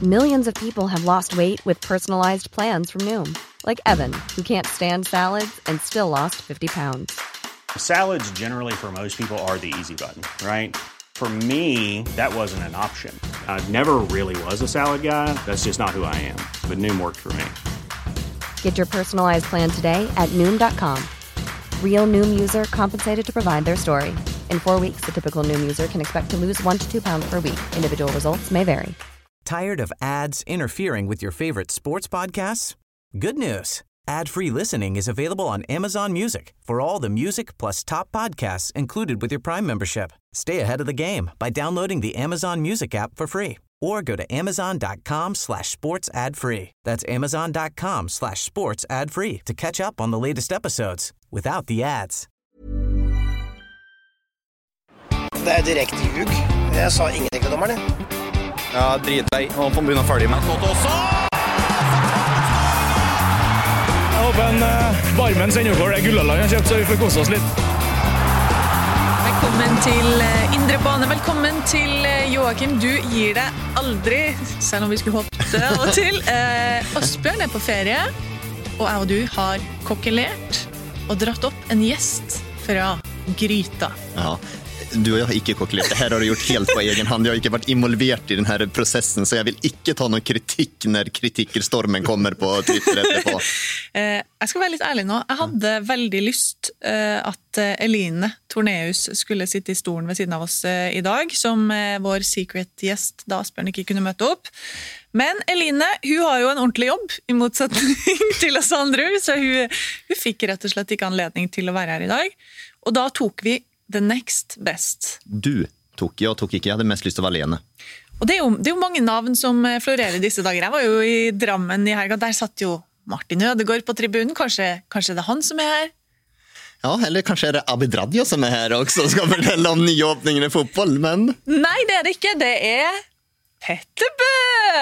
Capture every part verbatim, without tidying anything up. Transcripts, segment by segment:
Millions of people have lost weight with personalized plans from Noom. Like Evan, who can't stand salads and still lost fifty pounds. Salads generally for most people are the easy button, right? For me, that wasn't an option. I never really was a salad guy. That's just not who I am. But Noom worked for me. Get your personalized plan today at Noom dot com. Real Noom user compensated to provide their story. In four weeks, the typical Noom user can expect to lose one to two pounds per week. Individual results may vary. Tired of ads interfering with your favorite sports podcasts? Good news. Ad-free listening is available on Amazon Music for all the music plus top podcasts included with your Prime membership. Stay ahead of the game by downloading the Amazon Music app for free or go to amazon.com slash sports ad free. That's amazon.com slash sports ad free to catch up on the latest episodes without the ads. Det er direkte ljug. Jeg sa ingenting til dommerne. Ja, drit deg. Han får begynne å følge med. Jeg håper en uh, varmen sendekår det Gullaland har kjøpt, så vi får kose oss litt. Velkommen til uh, Indre Bane. Velkommen til uh, Joakim. Du gir deg aldri, selv om vi skulle håpe det og til. Uh, Asbjørn er på ferie, og jeg og du har kokkelert og dratt opp en gjest fra Gryta. Ja. Du og jeg har ikke kokkelert. Det her har du gjort helt på egen hand. Jeg har ikke vært involvert i denne prosessen, så jeg vil ikke ta noen kritikk når kritikkerstormen kommer på Twitter etterpå. Eh, jeg skal være litt ærlig nå. Jeg hadde veldig lyst eh, at Eline Torneus skulle sitte i stolen ved siden av oss eh, i dag, som eh, vår secret-gjest da Asbjørn ikke kunne møte opp. Men Eline, hun har jo en ordentlig jobb, i motsetning til oss andre, så hun, hun fikk rett og slett ikke anledning til å være her i dag. Og da tok vi the next best. Du tok, jeg tok ikke. Jeg hadde mest lyst til å være alene. Og det er, jo, det er jo mange navn som florerer disse dager. Jeg var jo i Drammen i helga. Der satt jo Martin Ødegaard på tribunen. Kanskje, kanskje det er han som er her? Ja, eller kanskje er det Abid Raja som er her også og skal fortelle om nyåpningen i fotball, men... Nei, det er det ikke. Det er Petter Bø!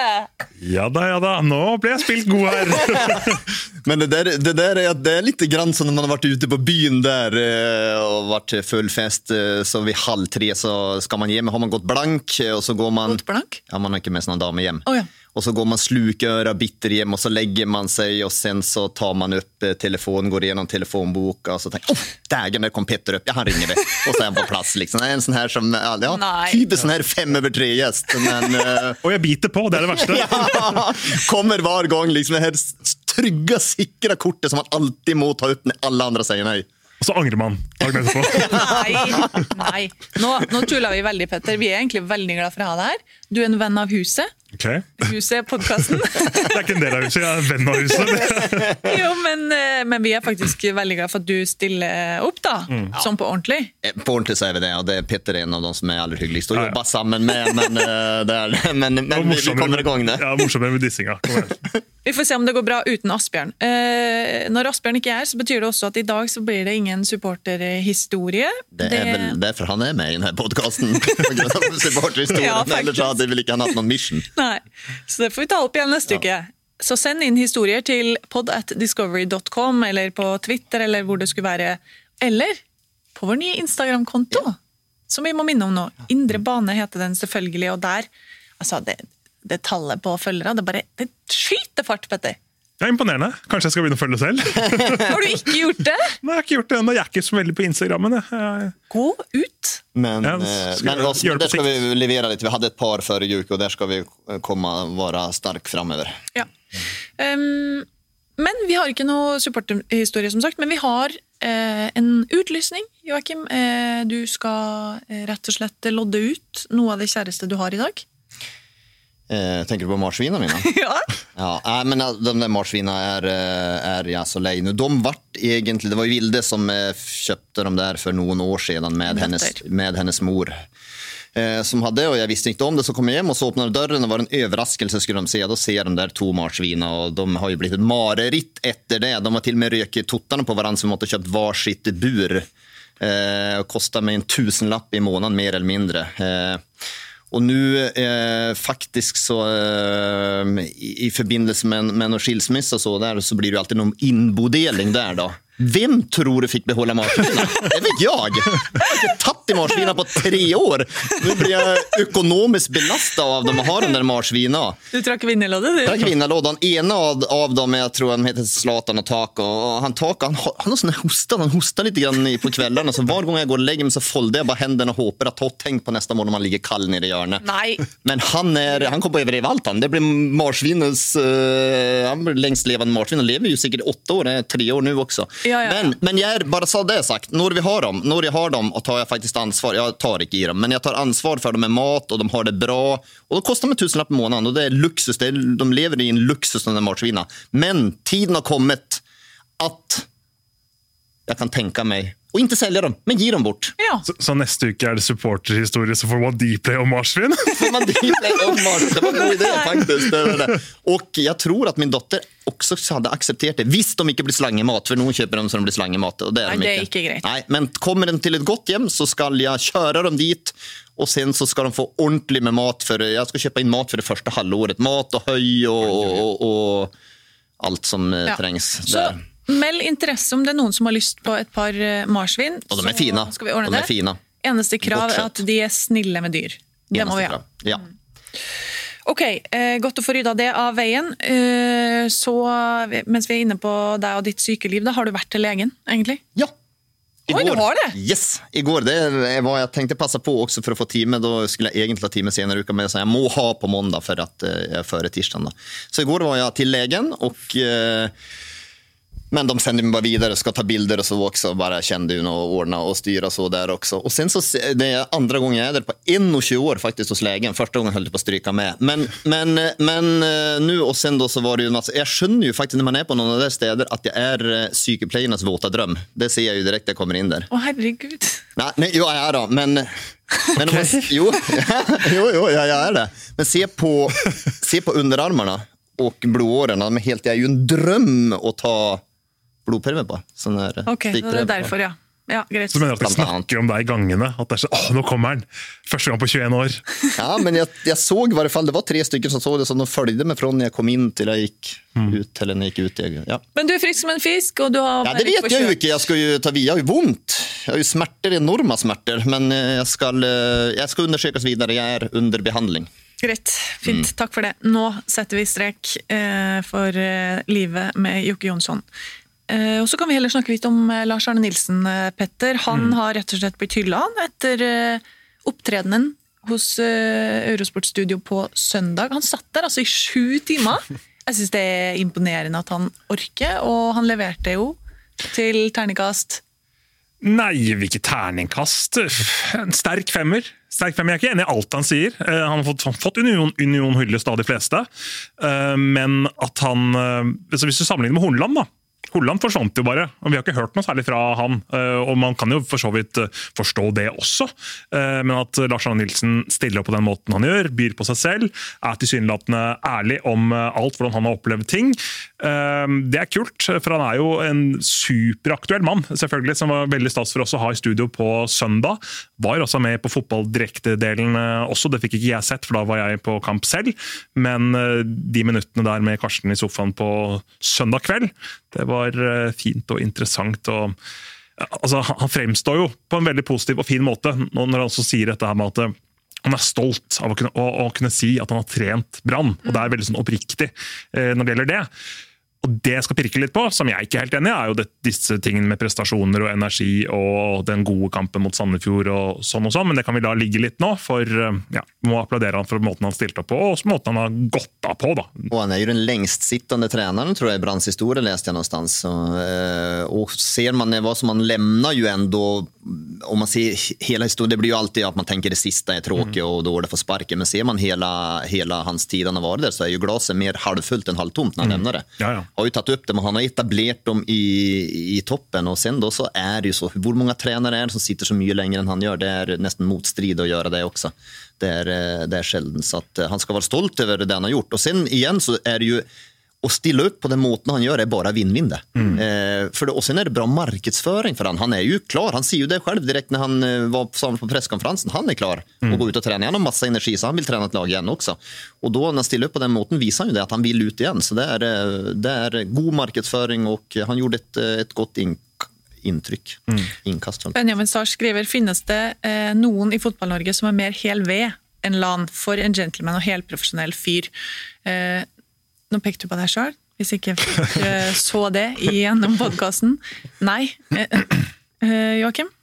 Ja da, ja da. Nå ble jeg spilt god her. Men det der, det der er, det er litt grann som når man har vært ute på byen der og vært full fest, så ved halv tre så skal man hjem. Har man gått blank, og så går man... Gått blank? Ja, man har ikke med sånne damer hjem. Oh, ja. Och så går man slukøra bitter hjem, och så lägger man sig och sen så tar man upp telefon, går igenom telefonbok och så tänker, åh, dagen där kom Petter upp, ja, han ringer det. Och så är han på plats liksom. Det är en sån här som, ja, typ sån här fem över tre gäst. Men, uh... och jag biter på, det är det värsta. Ja, kommer var gång liksom det här trygga, sikra kortet som man alltid må ta upp när alla andra säger nej. Og så angrer man dagen etterpå. Nei, nei. Nå, nå tuller vi veldig, Petter. Vi er egentlig veldig glad for å ha deg her. Du er en venn av huset. Ok. Huset er podcasten. Det er ikke en del av huset, jeg er en venn av huset. Jo, men, men vi er faktisk veldig glad for at du stiller opp da, mm. Som på ordentlig. På ordentlig så er vi det, og det er Petter en av de som er aller hyggeligst å jobbe sammen med, men, det er, men, men vi kommer i gang det. Ja, morsommere med dissinga. Kom igjen. Vi får se om det går bra uten Asbjørn. Eh, når Asbjørn ikke er, så betyr det også at i dag så blir det ingen supporterhistorie. Det er det... vel derfor han er med i denne podcasten. Supporterhistorien, ja, ellers hadde vi ikke hatt noen mission. Nei, så det får vi ta opp igjen neste ja. uke. Så send inn historier til pod at discovery dot com, eller på Twitter, eller hvor det skulle være. Eller på vår nye Instagram-konto, ja. Som vi må minne om nå. Indre Bane heter den selvfølgelig, og der, altså det... det tallet på følgere, det bare det skyter fart, Petter. Det er imponerende. Kanskje jeg skal begynne å følge selv. Har du ikke gjort det? Nei, jeg har ikke gjort det ennå. Jeg er ikke så veldig på Instagrammen. Jeg... Gå ut. Men, ja, skal, men også, der skal vi levere litt. Vi hadde et par før i uke, og der skal vi komme være sterk fremover. Ja. Um, men vi har ikke noe supporterhistorie, som sagt, men vi har eh, en utlysning, Joakim. Eh, du skal eh, rett og slett lodde ut noe av det kjæreste du har i dag. Eh, tänker du på marsvina mina? Ja. Ja, äh, men de där marsvina är är ja så lej nu. De vart egentligen, det var ju Vilde som eh, köpte dem där för någon år sedan med hennes med hennes mor. Eh, som hade, och jag visste inte om det, så kom jag hem och så öppnade dörren och var en överraskelse skulle de se. Då ser de där två marsvina och de har ju blivit ett mareritt efter det. De har till och med rökt tuttarna på varandra som måste köpt varsitt bur. Eh, och kostar mig en tusenlapp i månaden mer eller mindre. Eh, Och nu eh, faktiskt så eh, i, i förbindelse med, med någon skilsmässa så där så blir det alltid någon inbodelning där då. Vem tror du fick behålla marsvina? Det vet jag. Jag har inte tatt i marsvina på tre år. Nu blir jag ekonomiskt belastad av dem och har den där marsvina. Du trakk vinnerlådan? Du trakk vinnerlådan. Ena av, av dem, jag tror han heter Zlatan och Taco. Och han Taco, han, han har sån här hosta. Han hostar lite grann på kvällarna. Så var gång jag går och lägger mig så foldar jag bara händerna och hopar att ta tänk på nästa morgon om man ligger kall nere i hjörnet. Nej. Men han, är, han kom på över allt han. Det blir marsvinens... Uh, han blir längst levande marsvin. Han lever ju säkert åtta år, är tre år nu också. Ja, ja, ja. Men, men jag är, bara så det sagt, när vi har dem, när jag har dem och tar jag faktiskt ansvar, jag tar inte i dem, men jag tar ansvar för dem med mat och de har det bra och då kostar de tusenlapp i månaden och det är luxus, det är, de lever i en luxus den där marsvina. Men tiden har kommit att jag kan tänka mig och inte sälja dem, men ge dem bort. Ja. Så, så nästa uke är det supporterhistoria så får man Dplay om marsvin. Får man Dplay om marsvin, det var en god idé faktiskt. Det var det. Och jag tror att min dotter också hade accepterat det. Visst de inte blir slangemat, för någon köper dem så de blir slangemat. Och det är Nej, de det är inte. inte grejt. Nej, men kommer den till ett gott hem så ska jag köra dem dit och sen så ska de få ordentligt med mat för, jag ska köpa in mat för det första halvåret. Mat och höj och, och, och, och allt som ja. trängs så. där. Meld intresse om det är någon som har lyst på ett par marsvin. Och de är fina. Ska vi ordna de är det? fina. Eneste krav är att de är snille med dyr. Det Eneste må vi ha. Krav. Ja. Mm. Okej, okay, eh, godt å få rydda det av veien. Eh, så mens vi är inne på deg og ditt sykeliv, da har du vært til legen, egentlig? Ja. Oj, du har det? Yes, igår. Det var jag tänkte passa på också för att få time. Då skulle jag egentligen ha time senare uka, men jag sa jag må ha på måndag för att jag är före tisdagen då. Så igår var jag till lägen och eh, men de sände mig bara vidare, ska ta bilder och så också. Bara kände ju och ordna och styra så där också. Och sen så, det är andra gången jag är där på en och tjugo år faktiskt hos lägen. Första gången höll jag på att stryka med. Men, men, men nu och sen då så var det ju en massa, jag skönner ju faktiskt när man är på någon av där städer att jag är psykeplayernas våta dröm. Det ser jag ju direkt när jag kommer in där. Åh herregud. Nej, nej jag är då, men... Men okay. man, jo, jo, jo, jag är det. Men se på, se på underarmarna och blodåren. De är helt, jag är ju en dröm att ta... blodpermer på. Sånn der, ok, det er derfor, ja. Ja, greit. Så mener du at de snakker om deg i gangene? At det er sånn, åh, nå kommer han! Første gang på tjugoett år. Ja, men jeg, jeg såg i hvert fall, det var tre stykker som så det, så de følgde meg fra når jeg kom inn til jeg gikk mm. ut, eller når jeg gikk ut. Ja. Men du er frisk som en fisk, og du har... Ja, det vet jeg jo ikke. Jeg skal jo ta via, jeg har jo vondt. Jeg har jo smerter, enorma smerter, men jeg skal, jeg skal undersøkes videre. Jeg er under behandling. Greit, fint. Mm. Takk for det. Nå setter vi strek eh, for eh, livet med Jokke Jonsson. Uh, og så kan vi heller snakke litt om uh, Lars Arne Nilsen, uh, Petter. Han mm. har rett og slett blitt hyllet etter uh, opptredenen hos uh, Eurosportstudio på søndag. Han satt der altså i sju timer. Jeg synes det er imponerende at han orker, og han leverte jo til terningkast. Nei, hvilket terningkast? En sterk femmer. Sterk femmer, jeg er ikke enig i alt han sier. Uh, han har fått, fått union, union hyllest av de fleste. Uh, men at han, uh, hvis du sammenligner med Hornland da, Holland forsvant jo bare, og vi har ikke hørt noe særlig fra han, og man kan jo for så vidt forstå det også, men at Lars Arne Nilsen stiller opp på den måten han gjør, byr på seg selv, er tilsynelatende ærlig om alt, hvordan han har opplevd ting. Det er kult, for han er jo en superaktuell mann, selvfølgelig, som var veldig stas for oss å ha i studio på søndag. Var også med på fotballdirekte-delen også, det fikk ikke jeg sett, for da var jeg på kamp selv, men de minuttene der med Karsten i sofaen på søndag kveld, det var fint og interessant. Og, altså, han fremstår jo på en veldig positiv og fin måte når han også sier dette her med at han er stolt av å kunne, å, å kunne si at han har trent Brann, og det er veldig sånn oppriktig eh, når det gjelder det. Og det jeg skal pirke litt på, som jeg ikke er helt enig i, er jo det, disse tingene med prestasjoner og energi og den gode kampen mot Sandefjord og sånn og sånn, men det kan vi la ligge litt nå, for ja, vi må applaudere han for måten han stilte opp på, og måten han har gått av på da. Och han är ju den längst sittande tränaren tror jag i Brands historia, läste jag någonstans. Så, och ser man vad som man lämnar ju ändå, om man ser hela historien, det blir ju alltid att man tänker det sista är tråkigt mm. och då är det för sparken, men ser man hela, hela hans tid han har varit där så är ju glaset mer halvfullt än halvtomt när han mm. lämnar det. Ja, ja. Har ju tagit upp det, men han har etablerat dem i, i toppen och sen då så är det ju så, hur många tränare är det som sitter så mycket längre än han gör, det är nästan motstrid att göra det också. Det är, det är sällan, så att han ska vara stolt över det han har gjort. Och sen igen så är det ju att stilla upp på den måten han gör är bara vinn-vinn det. Mm. Eh, för det. Och sen är det bra marknadsföring för han. Han är ju klar, han ser ju det själv direkt när han eh, var på presskonferensen. Han är klar mm. och går ut och tränar. Han har massa energi så han vill träna ett lag igen också. Och då när han stillar upp på den måten visar han ju det att han vill ut igen. Så det är, det är god marknadsföring och han gjorde ett, ett gott inkast intryck. Mm. Inkast. Benjamin Sars skriver, finnes det eh, noen i fotball-Norge som er mer hel ved enn LAN for en gentleman og helt profesjonell fyr? Eh, nå pekte du på deg selv, hvis ikke jeg så det gjennom podcasten. Nei, eh, eh, Joachim?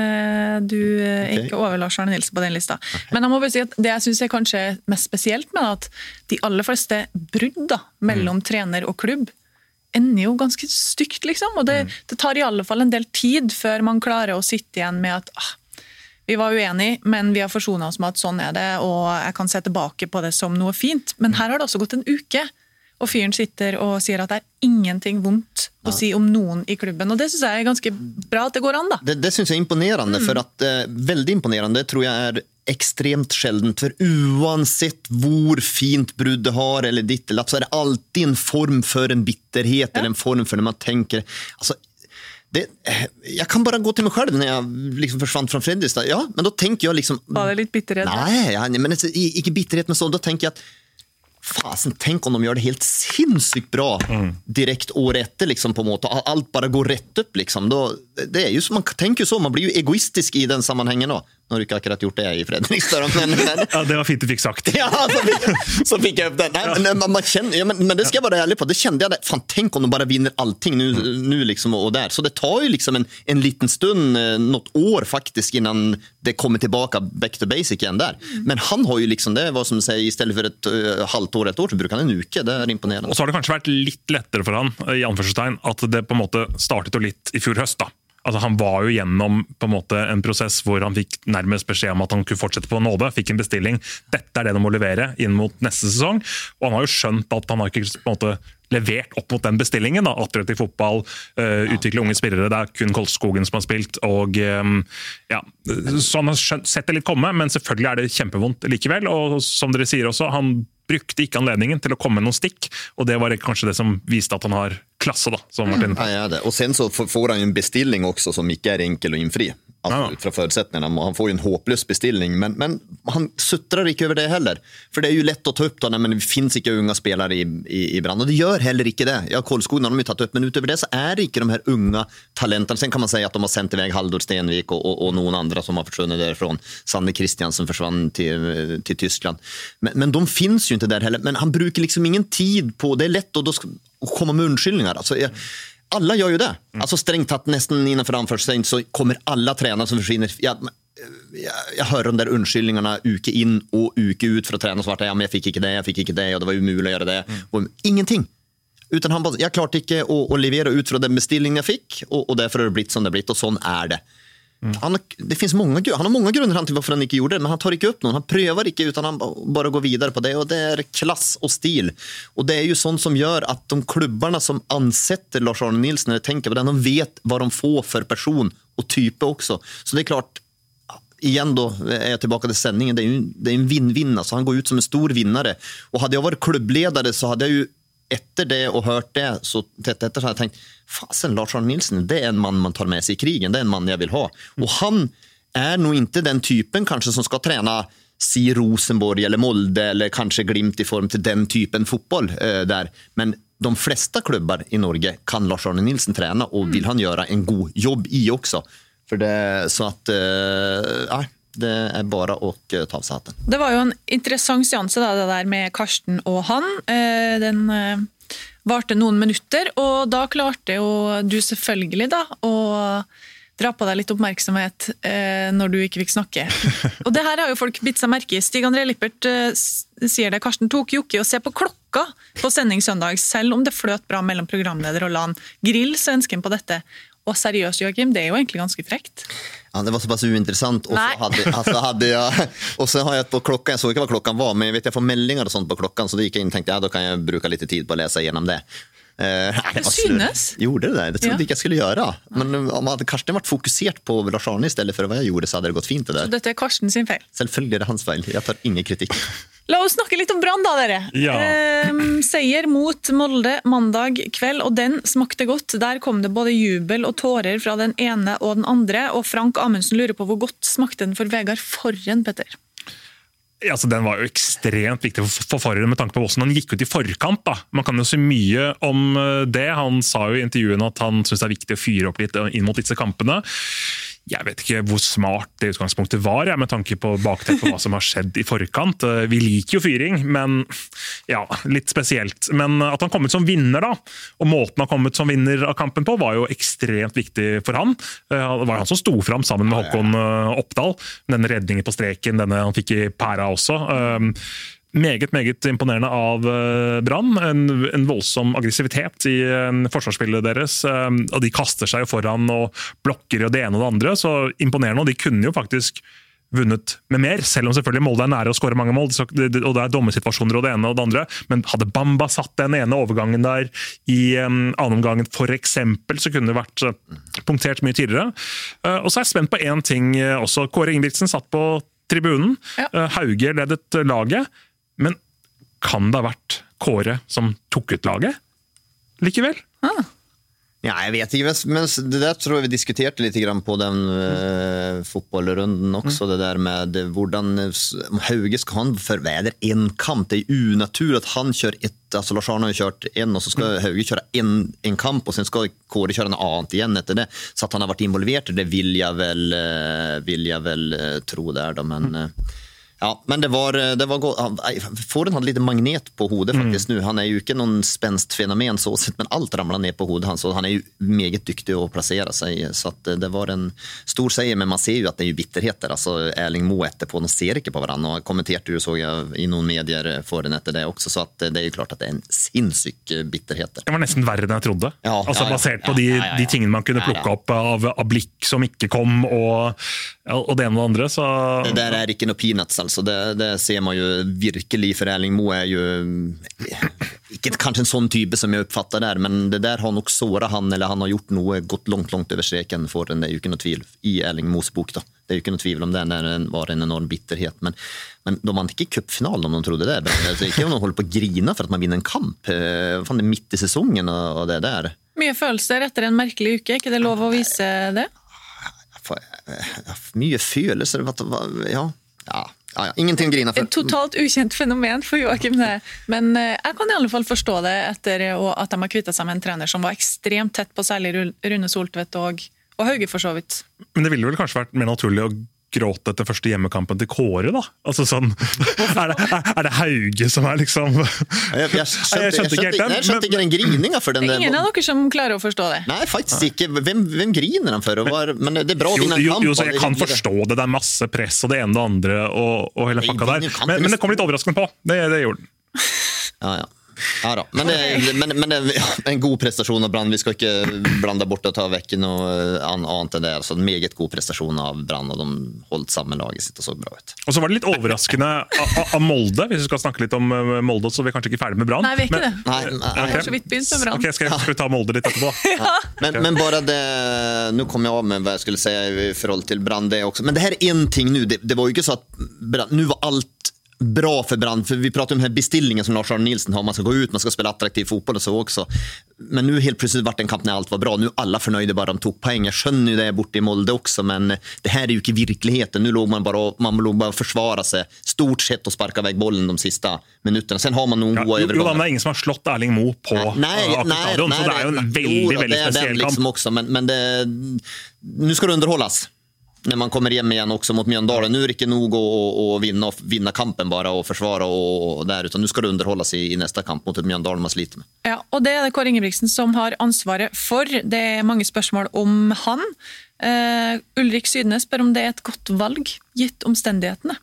Du er okay. Ikke over Lars Arne Nilsen på den lista. Okay. Men jeg må bare si at det jeg synes er kanskje mest spesielt med at de aller fleste brudd da, mellom mm. trener og klubb ender jo ganske stygt, liksom. Og det, mm. det tar i alle fall en del tid før man klarer å sitte igjen med at ah, vi var uenige, men vi har forsonet oss med at sånn er det, og jeg kan se tilbake på det som noe fint. Men her har det også gått en uke, og fyren sitter og sier at det er ingenting vondt å si om noen i klubben. Og det synes jeg er ganske bra at det går an da. Det, det synes jeg er imponerende, mm. for at, eh, veldig imponerende, tror jeg er ekstremt sjeldent, for uansett hvor fint brudd det har, eller ditt eller datt, så er det alltid en form for en bitterhet, ja. Eller en form for når man tenker, altså, det, jeg kan bare gå til meg selv når jeg liksom forsvant fra Fredrikstad, ja, men da tenker jeg liksom... Var det litt bitterhet? Nei, ja, men ikke bitterhet, men så, da tenker jeg at fasen, tänk om de gör det helt sinnssykt bra mm. direkt år etter liksom, på en måte, allt bara går rätt upp liksom. Då, det är ju så, man tänker ju så, man blir ju egoistisk i den sammanhangen då. Nu har du inte akkurat gjort det i Fredrikstad men, men... Ja, det var fint du fick sagt. Ja, så fick, så fick jag upp den. Nej, men, man, man känner, ja, men, men det ska jag vara ärlig på, det kände jag där. Fan, tänk om de bara vinner allting nu, mm. nu liksom och där. Så det tar ju liksom en, en liten stund, något år faktiskt innan det kommer tillbaka back to basic igen där. Mm. Men han har ju liksom, det var som säger, istället för ett uh, halvt år, ett år så brukar han en uke, det er imponerende. Og så har det kanskje vært litt lettere for han, i anførselstegn, at det på en måte startet jo litt i fjor høst da. Altså han var jo gjennom på en måte en prosess hvor han fikk nærmest beskjed om at han kunne fortsette på nåde, fikk en bestilling, dette er det de må levere inn mot neste sesong, og han har jo skjønt at han har ikke på en måte levert opp mot den bestillingen, da, attraktiv fotball, uh, utvikle unge spillere, det er kun Kolskogen som har spilt, og um, ja, så han har skjønt, sett det litt komme, men selvfølgelig er det kjempevondt likevel, og som dere sier også, han brukte ikke anledningen til å komme med noen stikk, og det var kanskje det som viste at han har klasse da, som Martin. Ja, ja, det. Og sen så får han ju en bestilling också som ikke er enkel å innfri. Alltså, ja. Fra förutsättningarna. Han får ju en hopplös bestilling, men, men han suttrar ikke över det heller. For det er jo lett å ta upp då, men det finns ikke unga spelare i, i, i brand, og det gjør heller ikke det. Ja, Kolskogen har de ju tagit upp, men utöver det så är det ikke de här unga talenten. Sen kan man säga att de har sänt iväg Haldor Stenvik och, och, och någon andra som har försvunnit därifrån. Sanne Christiansen försvann till, till Tyskland. Men, men de finns ju inte där heller. Men han brukar liksom ingen tid på, det är lätt att, då ska, att komma med undskyldningar. Alltså, jag, alla gör ju det. Alltså strängt tatt nästan innanför anförselsen så kommer alla tränare som försvinner. Jag, jag, jag hör de där undskyldningarna uke in och uke ut för att träna svart. Ja, men jag fick inte det, jag fick inte det och det var umuligt att göra det. Mm. Och ingenting. Utan han bara, jag klarte inte att, att levera ut från den bestillingen jag fick och, och därför har det blivit som det blivit och sån är det. Mm. Han, det finns många, han har många grunder till varför han inte gjorde det, men han tar inte upp någon, han prövar inte utan han bara går vidare på det och det är klass och stil. Och det är ju sånt som gör att de klubbarna som ansätter Lars Arne Nilsen eller tänker på den, de vet vad de får för person och typ också. Så det är klart, igen då är jag tillbaka till sändningen, det är ju det är en vinn-vinn, så han går ut som en stor vinnare. Och hade jag varit klubbledare så hade jag ju efter det och hört det så tätt efter så hade jag tänkt, fasen Lars Arne Nilsen, det är en man man tar med sig i krigen, det är en man jag vill ha. Och han är nog inte den typen kanske som ska träna si Rosenborg eller Molde eller kanske Glimt i form till den typen fotboll eh, där. Men de flesta klubbar i Norge kan Lars Arne Nilsen träna och vill han göra en god jobb i också. För det så att eh, ja, det er bare å ta av seg hatten. Det var jo en interessant seanse da, det der med Karsten og han. Den varte noen minutter, og da klarte jo du selvfølgelig da å dra på deg litt oppmerksomhet når du ikke fikk snakke. Og det her har jo folk bitt seg merke i. Stig André Lippert sier det, Karsten tok Jokke og se på klokka på sending søndag, selv om det fløt bra mellom programleder og LAN. Grill svensken på dette. Og seriøst, Joachim, det er jo egentlig ganske frekt. Ja, det var så pass uintressant. Och så, hade, alltså hade jag, och så har jag på klockan, jag såg inte vad klockan var, men jag vet jag får meldingar och sånt på klockan, så det gick jag in och tänkte, ja, då kan jag bruka lite tid på att läsa igenom det. Eh, det synes. Gjorde det där, det trodde ja. inte jag skulle göra. Men om hade Karsten varit fokuserat på Lars Arne istället för vad jag gjorde så hade det gått fint det där. Så dette er Karsten sin feil? Selvfølgelig er det hans feil, jeg tar ingen kritikk. La oss snakke litt om Brann da, dere. Ja. Eh, seier mot Molde mandag kveld, og den smakte godt. Der kom det både jubel og tårer fra den ene og den andre, og Frank Amundsen lurer på hvor godt smakte den for Vegard Forren, Petter? Altså, den var jo ekstremt viktig for Farrer med tanke på hvordan han gikk ut i forkant. Da. Man kan jo si mye om det. Han sa jo i intervjuene at han synes det er viktig å fyre opp litt inn mot disse kampene. Jeg vet ikke hvor smart det utgangspunktet var, ja, med tanke på bakteppet på hva som har skjedd i forkant. Vi liker jo fyring, men ja, litt spesielt. Men at han kom ut som vinner da, og måten han kom ut som vinner av kampen på, var jo ekstremt viktig for han. Det var han som sto fram sammen med Håkon Oppdal. Denne redningen på streken, denne han fikk i pæra også. Meget, meget imponerende av Brann. En, en voldsom aggressivitet i forsvarsspillet deres. Og de kaster seg jo foran og blokker og det ene og det andre. Så imponerende, og de kunne jo faktisk vunnet med mer, selv om selvfølgelig Molde er nære å skåre mange mål, og det er dommersituasjoner og det ene og det andre. Men hadde Bamba satt den ene overgangen der i annen omgangen for eksempel, så kunne det vært punktert mye tidligere. Og så er jeg spent på en ting også. Kåre Ingebrigtsen satt på tribunen. Ja. Hauge ledet laget. Men kan det ha vært Kåre som tok ut laget likevel? Ah. Ja, jeg vet ikke, men det der tror jeg vi diskuterte litt grann på den uh, fotballrunden også, mm. det der med hvordan Hauge skal han forveder en kamp, det er unaturlig at han kjør ett, altså Lars Arne har kjørt en, og så skal Hauge kjøre en, en kamp, og sen skal Kåre kjøre en annet igjen etter det, så at han har vært involvert, det vil jeg vel, uh, vil jeg vel uh, tro der da, men... Uh, Ja, men det var, det var godt. Foren hadde litt magnet på hodet faktisk mm. nu. Han er jo ikke noen spenst fenomen så sett, men alt ramler ned på hodet hans, og han er jo meget dyktig å plassere seg, så at det var en stor seier, men man ser jo at det er jo bitterheter, altså Erling Moe etterpå, de ser ikke på hverandre, og kommenterte jo så jeg i noen medier foran etter det også, så at det er jo klart at det er en sinnssyk bitterheter. Det var nesten verre enn jeg trodde, ja, altså ja, ja, basert på ja, de, ja, ja, ja. de tingene man kunne plukke ja, ja. opp av, av blikk som ikke kom, og, og det ene og det andre, så... Det der er ikke noe peanuts, altså, det, det ser man jo virkelig, for Erling Moe er jo ikke kanskje en sånn type som jeg oppfatter der, men det der har nok såret han, eller han har gjort noe gått langt, langt over streken for den, det er jo ikke noe tvil i Erling Moes bok da, det er jo ikke noe tvil om det, det var en enorm bitterhet, men, men de vant ikke cupfinalen om de trodde det, det er ikke om de holder på å grine for at man vinner en kamp, fan, det er midt i sesongen og det der. Mye følelser etter en merkelig uke, ikke det lov å vise det? Mye følelser, ja, ja. Ja, ja. Ingenting å grine for. Et totalt ukjent fenomen for Joakim det. Men eh, jeg kan i alle fall forstå det etter at de har kvittet seg med en trener som var ekstremt tett på særlig Rune Soltvedt og, og Hauge for så vidt. Men det ville vel kanskje vært mer naturlig å gråte etter første hjemmekampen til Kåre da? Altså sånn, er det, er, er det Hauge som er liksom... Jeg, jeg, skjønte, jeg skjønte ikke helt den. Jeg skjønte ikke den grininga for den. Ingen av dere som klarer å forstå det. Nei, faktisk ikke. Hvem, hvem griner han for? Var, men det er bra å vinne en kamp. Jo, så jeg kan forstå det. Det er masse press og det ene og det andre og, og hele pakka der. Men, men det kom litt overraskende på. Det, det gjorde den. Ja, ja. Ja da, men det, men, men det er en god prestasjon av Brann. Vi skal ikke blande bort og ta vekk noe annet enn det. Så en meget god prestasjon av Brann, og de holdt sammen laget sitt og så bra ut. Og så var det litt overraskende av, av Molde, hvis vi skal snakke litt om Molde, så vi er kanskje ikke ferdig med Brann. Nei, vi er ikke men, det. Nei, nei, okay. Jeg har så vidt begynt med Brann. Ok, skal, skal vi ta Molde litt etterpå? Ja. Men, men bare det, nu kom jeg av med hva jeg skulle si i forhold til Brann det også. Men det her er en ting nu, det, det var jo ikke så at Brann, nu var alt bra för Brann, för vi pratar om den här bestillingen som Lars Arne Nilsen har, man ska gå ut, man ska spela attraktiv fotboll och så också, men nu helt plötsligt vart en kamp när allt var bra, nu alla förnöjde bara de tog poäng, jag skönner ju det borta i Molde också, men det här är ju inte verkligheten, nu låg man bara man låg bara försvara sig stort sett och sparka iväg bollen de sista minuterna, sen har man nog ja, jo, jo, det är ingen som har slått Erling Moe på nej, nej, nej, stadion, nej, så det är ju en väldigt, jo, väldigt speciell kamp liksom också, men, men det, nu ska det underhållas när man kommer hjem igen också mot Mjøndalen. Nu är det inte nog att vinna, vinna kampen bara och försvara och, och där, utan nu ska det underhållas i, i nästa kamp mot ett Mjøndalen man sliter med. Ja, och det är det Kåre Ingebrigtsen som har ansvaret för. Det är många spørsmål om han. Uh, Ulrik Sydnes spør om det är ett gott valg, gitt omstendighetene.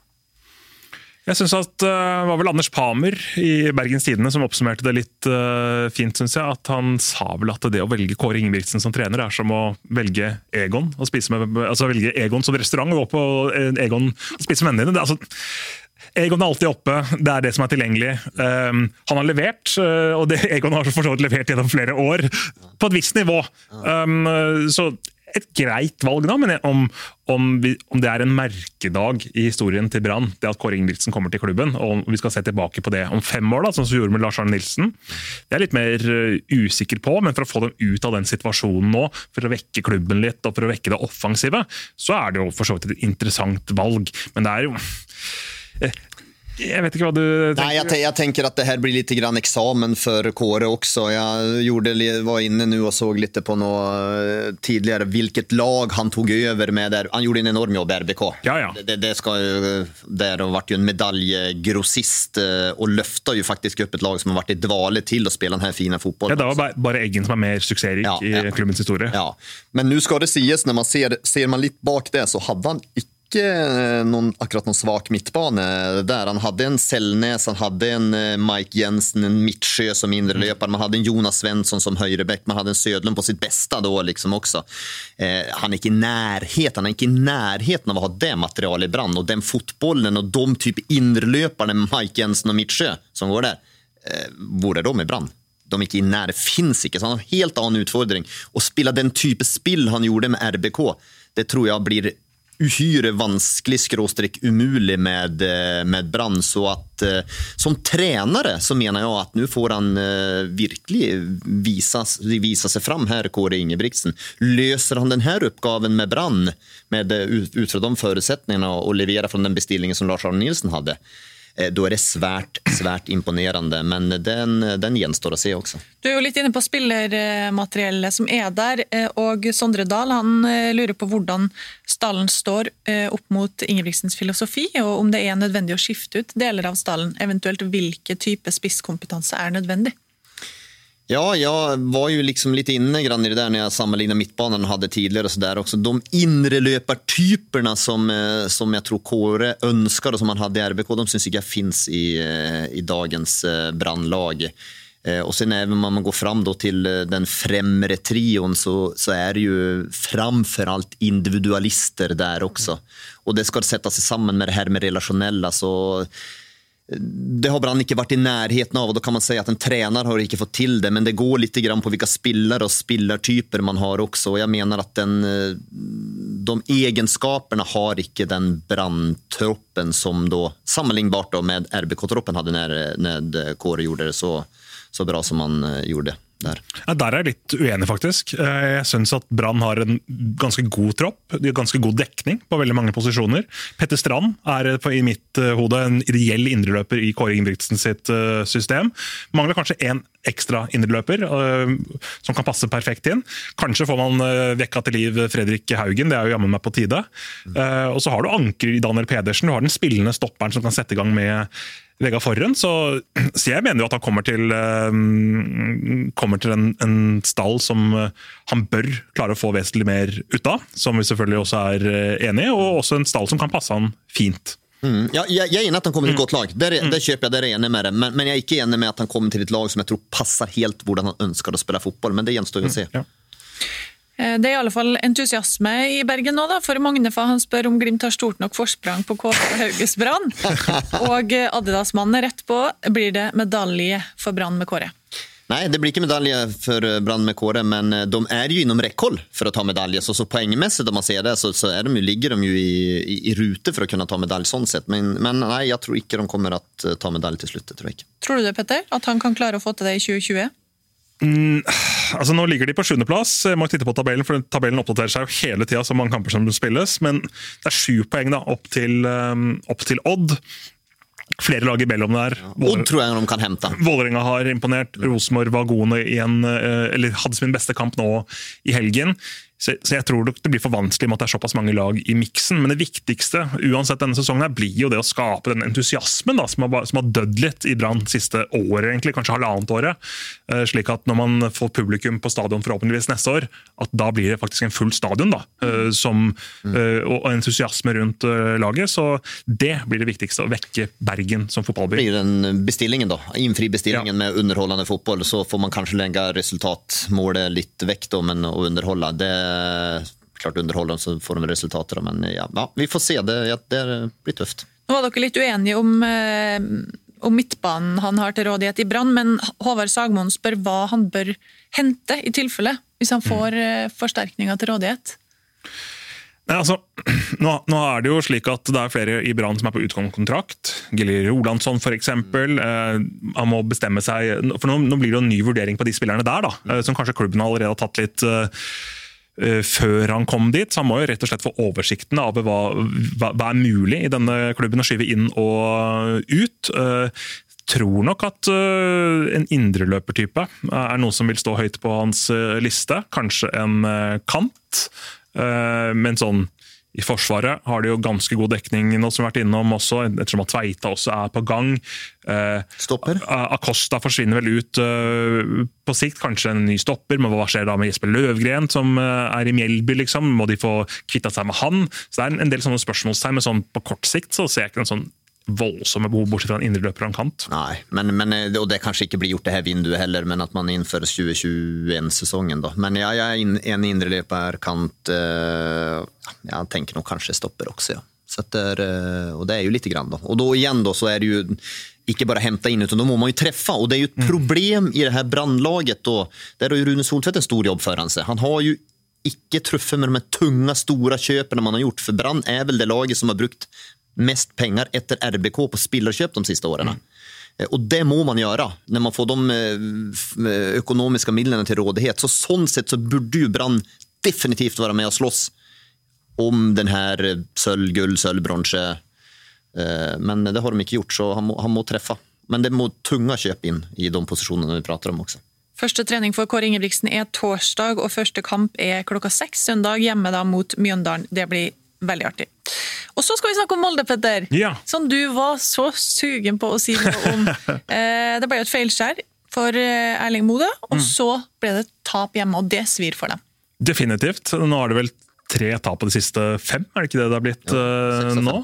Jeg synes at det uh, var vel Anders Pamer i Bergens Tidende som oppsummerte det litt uh, fint, synes jeg, at han sa vel at det å velge Kåre Ingebrigtsen som trener er som å velge Egon, og spise med, altså velge Egon som restaurant og gå på Egon og spise med vennene dine. Altså, Egon er alltid oppe, det er det som er tilgjengelig. Um, han har levert, uh, og det Egon har for så vidt levert gjennom flere år, på et visst nivå. Um, så et greit valg da, men om, om, vi, om det er en merkedag i historien til Brann, det at Kåre Ingebrigtsen kommer til klubben, og vi skal se tilbake på det om fem år, da, sånn som vi gjorde med Lars Arne Nilsen, det er litt mer uh, usikker på, men for å få dem ut av den situasjonen nå, for å vekke klubben litt, og for å vekke det offensive, så er det jo for så vidt et interessant valg, men det er jo... Eh, Jag vet inte vad du tänker. Nej, jag, jag tänker att det här blir lite grann examen för Kåre också. Jag gjorde, var inne nu och såg lite på något tidigare vilket lag han tog över med där. Han gjorde en enorm jobb i R B K. Ja, ja. Det, det ska ju, där har varit ju en medaljgrossist och löftar ju faktiskt upp ett lag som har varit i dvale till att spela den här fina fotbollen. Ja, det var bara, bara Eggen som är mer successrik ja, i ja. klubbens historia. Ja, men nu ska det sies när man ser, ser man lite bak det så hade han inte någon, akkurat någon svag mittbane där. Han hade en Sällnäs, han hade en Mike Jensen, en Mittsjö som inre löpare, man hade en Jonas Svensson som högerbäck, man hade en Södlund på sitt bästa då liksom också. Eh, han är inte i närheten, han är inte i närheten av att ha det material i Brann och den fotbollen och de typ inrelöparna Mike Jensen och Mittsjö som går där, eh, vore de i Brann. De är inte i när, det finns inte, så han har en helt annan utfordring. Och spela den typen spill han gjorde med R B K, det tror jag blir uhyre vanskelig skråstreck umulig med, med Brann. Så att som tränare så menar jag att nu får han virkelig visa, visa sig fram här, Kåre Ingebrigtsen. Löser han den här uppgaven med Brann med ut från de förutsättningarna och leverar från den bestillingen som Lars Arne Nilsson hade, då är det svärt, svärt imponerande, men den, den gjenstår å se også. Du er jo litt inne på spillermateriellet som er der, og Sondre Dahl, han lurer på hvordan stallen står opp mot Ingebrigtsens filosofi, og om det er nødvendig å skifte ut deler av stallen, eventuelt hvilke type spisskompetanse er nødvendig. Ja, jag var ju liksom lite inne grann i det där när jag sammanlignade mittbanan och hade tidigare och så där också. De inre löpartyperna som, som jag tror Kåre önskar och som man hade i R B K, de syns jag finns i, i dagens brandlag. Och sen även om man går fram då till den främre trion så, så är det ju framförallt individualister där också. Och det ska sätta sig samman med det här med relationella, så det har Brann inte varit i närheten av, och då kan man säga att en tränare har inte fått till det, men det går lite grann på vilka spillare och spillartyper man har också, och jag menar att den, de egenskaperna har inte den Brann-troppen som då sammanlignbart då med R B K-troppen hade när, när Kåre gjorde det så, så bra som man gjorde. Der. Ja, der er jeg litt uenig faktisk. Jeg synes at Brann har en ganske god tropp, de har ganske god dekning på veldig mange posisjoner. Petter Strand er på, i mitt uh, hode en ideell indreløper i Kåre Ingebrigtsen sitt uh, system. Mangler kanskje en ekstra indreløper uh, som kan passe perfekt inn. Kanskje får man uh, vekka til liv Fredrik Haugen, det er jo jammen meg på tide. Uh, og så har du anker i Daniel Pedersen, du har den spillende stopperen som kan sette i gang med Vegard Forren, så, så jeg mener jo at han kommer til, um, kommer til en, en stall som uh, han bør klare å få vesentlig mer ut av, som vi selvfølgelig også er uh, enige, og også en stall som kan passe han fint. Mm. Ja, jeg, jeg er enig at han kommer til et godt lag, det, det kjøper jeg, det er jeg enig med det, men, men jeg er ikke enig med at han kommer til et lag som jeg tror passer helt hvordan han ønsker å spille fotball, men det gjenstår jo å se. Ja. Det er i alle fall entusiasme i Bergen nå da, for Magne, for han spør om Glimt har stort nok forsprang på K F Hauges Brann, og Adidas-mannen er rett på, blir det medalje for Brann med Kåre? Nej, det blir inte medalje för Brann med Kåre, men de är ju inom räckhåll för att ta medaljer, så, så poängmässigt om man ser det så, så är de ju, ligger de ju i, i, i rute för att kunna ta medalj sånt sett, men, men nej, jag tror inte de kommer att ta medalj till slutet, tror jag inte. Tror du det, Petter, at han kan klare å få til det i tjue tjue? Mm, altså nå ligger de på sjuende plass. Jeg må titte på tabellen, for tabellen oppdaterer seg jo hele tiden så mange kamper som spilles, men det er sju poeng da, opp til, um, opp til Odd. Flere lag i mellom der. Ja, Odd tror jeg de kan hente. Vålerenga har imponert. Rosenborg var gode igjen, eller hadde sin beste kamp nå i helgen. Så, så jeg tror det blir for vanskelig med at det er såpass mange lag i miksen, men det viktigste uansett denne sesongen her blir jo det å skape den entusiasmen da, som, har, som har dødd litt i Brann siste året, egentlig, kanskje halvannet året, uh, slik at når man får publikum på stadion forhåpentligvis neste år, at da blir det faktisk en full stadion da, uh, som, uh, og entusiasme rundt uh, laget, så det blir det viktigste, å vekke Bergen som fotballby. Det blir den bestillingen då, infri bestillingen ja. Med underhållande fotboll, så får man kanskje legge resultatmålet litt vekk då, men å underhålla, det klart underhåller så får de resultater, men ja, ja, vi får se, det, ja, det blir tøft. Nå var dere litt uenige om, eh, om midtbanen han har til rådighet i Brann, men Håvard Sagmoen spør hva han bør hente i tilfelle, hvis han får eh, forsterkninger til rådighet. Nei, altså, nå, nå er det jo slik at det er flere i Brann som er på utgangskontrakt. Gilly Rolandsson for eksempel, eh, han må bestemme seg, for nå, nå blir det jo en ny vurdering på de spillerne der da, eh, som kanskje klubben allerede har tatt litt eh, før han kom dit, så han må jo rett og slett få oversikten av hva, hva, hva er mulig i denne klubben å skyve inn og ut. Tror nok at en indreløpertype er noe som vil stå høyt på hans liste, kanskje en kant, men sånn i forsvaret har de jo ganske god dekning nå som vi har vært innom også, ettersom at Tveita også er på gang. Stopper. Acosta forsvinner vel ut på sikt, kanskje en ny stopper, men hva skjer da med Jesper Løvgren som er i Mjellby liksom? Må de få kvittet seg med han? Så det er en del sånne spørsmålstegn, men sånn på kort sikt så ser jeg ikke en sånn voldsomme behov bortsett fra en indreløper og en kant. Nei, men, men, og det kanskje ikke blir gjort det her vinduet heller, men at man innfører tjue tjueen-sesongen da. Men ja, jeg er en indreløper kant, uh, jeg tenker nok kanskje stopper også, ja. Så det er, uh, og det er jo lite grann da. Og då igen då så är det ju ikke bare hämta in utan då må man ju träffa och det är ju ett problem i det här brandlaget då. Där har ju Rune Soltvedt en stor jobb för han sig. Han har ju ikke truffet med de här tunga stora köpen man har gjort, för Brann är väl det laget som har brukt mest pengar etter R B K på spillerköp de sista åren. Mm. Och det må man göra när man får de ekonomiska midlene till rådighet. Så sånn sett så burde ju Brann definitivt vara med och slåss om den här sølv, gull, sølv, bronse. Men det har de ikke gjort, så han må, han må träffa. Men det må tunga köp in i de positionerna vi pratar om också. Første trening for Kåre Ingebrigtsen er torsdag, og første kamp er klokka seks søndag hjemme da mot Mjøndalen. Det blir veldig artig. Og så skal vi snakke om Molde, Petter, ja. Som du var så sugen på å si noe om. eh, det ble jo et feilskjær for Erling Mode, og mm. så ble det tap hjemme, og det svir for dem. Definitivt. Nå er det vel tre tap på de siste fem, er det ikke det det har blitt uh, nå?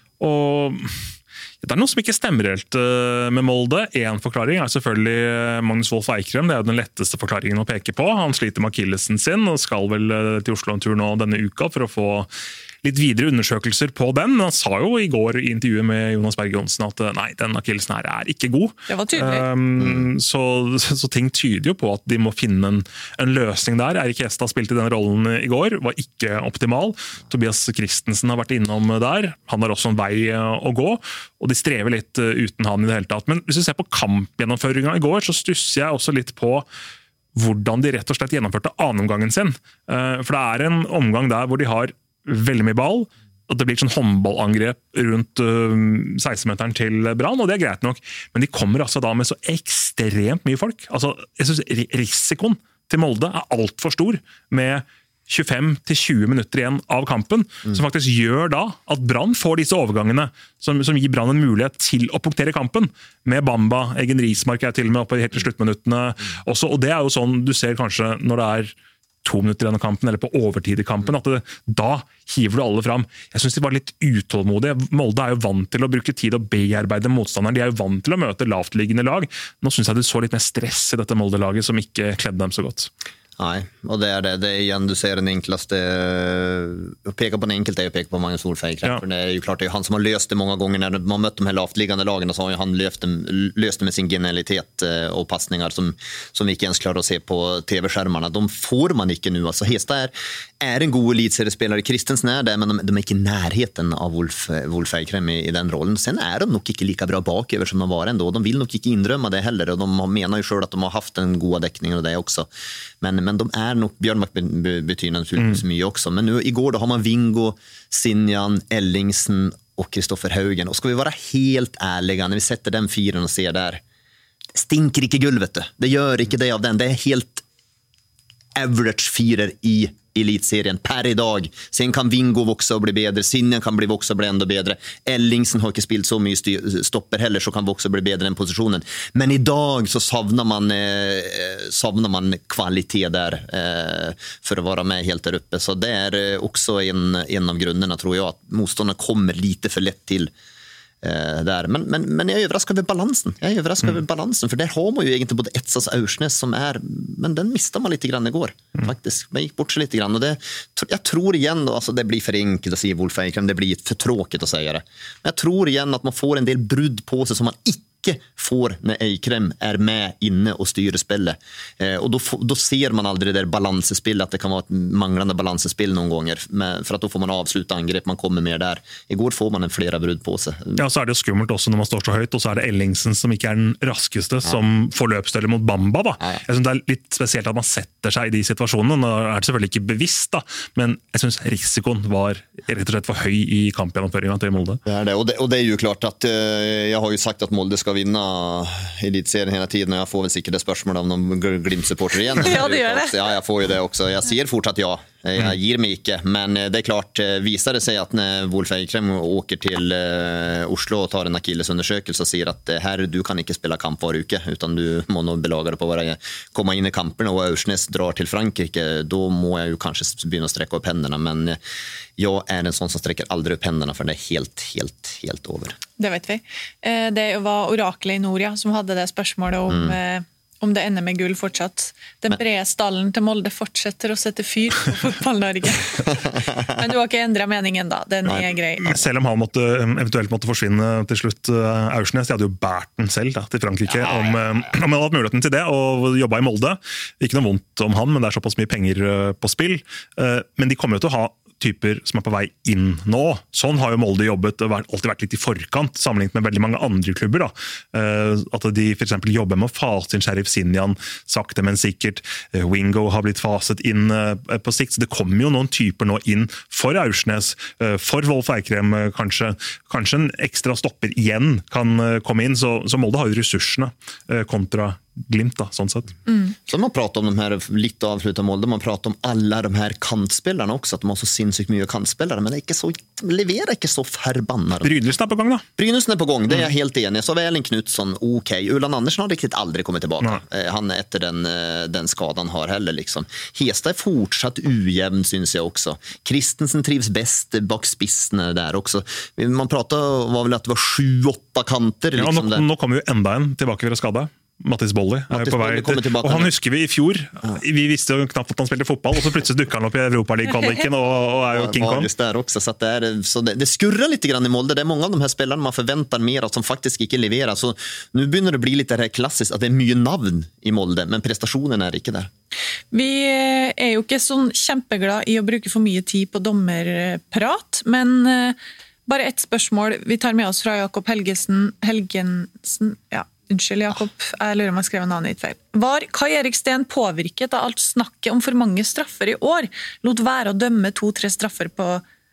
Og det er noe som ikke stemmer helt uh, med Molde. En forklaring er selvfølgelig Magnus Wolff Eikrem. Det er jo den letteste forklaringen å peke på. Han sliter med akillesen sin og skal vel uh, til Oslo en tur nå denne uka for å få litt videre undersøkelser på den. Han sa jo i går i intervjuet med Jonas Berg Johnsen at nei, den akillesen her er ikke god. Det var tydelig. Um, mm. så, så ting tyder jo på at de må finne en, en løsning der. Erik Hestad spilte i den rollen i går, var ikke optimal. Tobias Christensen har vært innom der. Han har også en vei å gå, og de strever litt uten han i det hele tatt. Men hvis du ser på kampgjennomføringen i går, så stusser jeg også litt på hvordan de rett og slett gjennomførte annenomgangen sin. Uh, for det er en omgang der hvor de har veldig mye ball, og det blir sånn håndballangrep rundt uh, seksten-meteren til Brann, og det er greit nok, men de kommer altså da med så ekstremt mye folk. Altså, jeg synes risikoen til Molde er alt for stor, med tjuefem til tjue minutter igjen av kampen, mm. som faktisk gjør da at Brann får disse overgangene, som, som gir Brann en mulighet til å punktere kampen, med Bamba, Egen Rismark er til og med oppe helt til sluttminuttene også, og det er jo sånn du ser kanskje når det er to minutter i denne kampen, eller på overtid i kampen, at det, da hiver du alle fram. Jeg synes de var litt utålmodige. Molde er jo vant til å bruke tid og bearbeide motstanderen. De er jo vant til å møte lavtliggende lag. Nå synes jeg du så litt mer stress i dette Molde-laget som ikke kledde dem så godt. Nej, och det är det. Det är igen, du ser den enklaste, att peka på den enkelt är att peka på Magnus Wolff Eikrem. Ja. För det är ju klart, det är han som har löst det många gånger när man mött de här lavtliggande lagen, och så har han löst det, löst det med sin genialitet och passningar som, som vi inte ens klarar att se på tv-skärmarna. De får man inte nu. Alltså, Hesta är, är en god elitseriespelare. Kristensen är det, men de, de är inte i närheten av Wolff, Wolff Eikrem i, i den rollen. Sen är de nog inte lika bra baköver som de var ändå. De vill nog inte indrömma det heller, och de menar ju själv att de har haft en god täckning och det också. Men men de är nog, Björnmark betyder naturligtvis mm. mye också, men nu igår då har man Vingo, Sinjan, Ellingsen och Kristoffer Haugen, och ska vi vara helt ärliga när vi sätter den fyren och ser där, stinker ikke gull, vet du. Det gör inte det av den. Det är helt average fyrer i elitserien per i dag. Sen kan Vingo vokse og bli bedre, Sinjan kan bli vokse og bli enda bedre, Ellingsen har ikke spilt så mye stopper heller, så kan vokse og bli bedre den posisjonen. Men i dag så savner man eh, savner man kvalitet der eh, for å være med helt der uppe. Så det er eh, også en, en av grunnene, tror jeg, at motstånderne kommer lite for lett til Uh, där. Men, men, men jag är överraskad över balansen. Jag är överraskad mm. över balansen, för där har man ju egentligen både Etsas och Aursnes som är, men den missade man lite grann igår mm. faktiskt. Man gick bort sig lite grann, och det, jag tror igen då, alltså det blir för enkelt att säga Wolff Eikrem, det blir för tråkigt att säga det. Men jag tror igen att man får en del brudd på sig som man inte ikke får när Eikrem är med inne och styr spelet. Eh, och då, då ser man aldrig det där balansspel, att det kan vara ett manglande balansspel någon gånger. Men, för att då får man avsluta angrepp, man kommer mer där. Igår får man en flera brud på sig. Ja, så er det jo skummelt også når man står så høyt, og så er det Ellingsen som ikke er den raskeste, ja. Som får løpsstøyler mot Bamba. Da. Ja, ja. Jeg synes det er litt spesielt at man setter seg i de situasjonene. Nå er det selvfølgelig ikke bevisst, da, men jeg synes risikoen var rett og slett for høy i kampgjennomføringen til Molde. Det er det, og det, og det er jo klart at uh, jeg har jo sagt at Molde skal vinne elitserien hele tiden, og jeg får vel sikkert det spørsmålet av noen Glimt-supporter igjen. Ja, det gjør det. Ja, jeg får jo det også. Jeg sier fortsatt ja. Jeg gir meg ikke, men det er klart, viser det seg at når Wolf Eikrem åker til uh, Oslo og tar en akillesundersøkelse og sier at her, du kan ikke spille kamp hver uke, utan du må nå belage deg på å komme inn i kampene, og Aursnes drar til Frankrike, da må jeg jo kanskje begynne å strekke opp hendene, men jeg er en sånn som strekker aldri opp hendene, for det er helt, helt, helt over. Det vet vi. Det var oraklet i Noria som hadde det spørsmålet om... Mm. Om det ender med gull fortsatt. Den brede stallen til Molde fortsetter å sette fyr på fotball-Norge. Men du har ikke endret meningen da, den er grei. Selv om han måtte, eventuelt måtte forsvinne til slutt, Aursnes, de hadde jo bært den selv da, til Frankrike, ja, ja, ja. Om, om han hadde hatt muligheten til det, og jobbet i Molde. Ikke noe vondt om han, men det er såpass mye penger på spill. Men de kommer jo til å ha typer som er på vei inn nå. Sånn har jo Molde jobbet og alltid vært litt i forkant, sammenlignet med veldig mange andre klubber. Da. At de for eksempel jobber med å fase inn Sheriff Sinjan, sakte, men sikkert. Wingo har blitt faset inn på sikt, så det kommer jo noen typer nå inn for Aursnes, for Wolf Eikrem kanskje. Kanskje en ekstra stopper igjen kan komme inn, så, så Molde har jo ressursene kontra Glimt da, sånn sett. Mm. Så man pratar om de här lite avslutade Molde, man pratar om alla de här kantspelarna också, att de har så sinnssykt mye kantspelare, men det är inte så, leverer ikke så förbannade. Brynesen er på gang da. Brynesen er på gång, det är jag helt enig. Så Erling Knutsson, okej. Okay. Ulan Andersson har riktigt aldrig kommit tillbaka. Nej. Han är efter den, den skadan har heller liksom. Hesta är fortsatt ujämn syns jag också. Kristensen trivs bäst bak spissen där också. Man pratar var väl att det var sju, åtta kanter liksom. Ja, nå, nå kommer jo enda en tilbake fra skada. Mattis Bolli er på vei til, og han husker vi i fjor, ja. Vi visste jo knapt at han spilte fotball, og så plutselig dukker han opp i Europa League-kvaliken og, og er jo King Kong. Der også, så det, er, så det, det skurrer litt grann i Molde, det er mange av de her spillerne man forventer mer av som faktisk ikke leverer, så nå begynner det å bli litt det her klassisk at det er mye navn i Molde, men prestasjonen er ikke der. Vi er jo ikke sånn kjempeglad i å bruke for mye tid på dommerprat, men bare et spørsmål vi tar med oss fra Jakob Helgesen, Helgensen, ja, Unnskyld, Jakob, jeg lurer om jeg skrev navnet ditt feil. Var Kai Erik Steen påvirket av alt snakket om for mange straffer i år? Lot være å dømme to-tre straffer på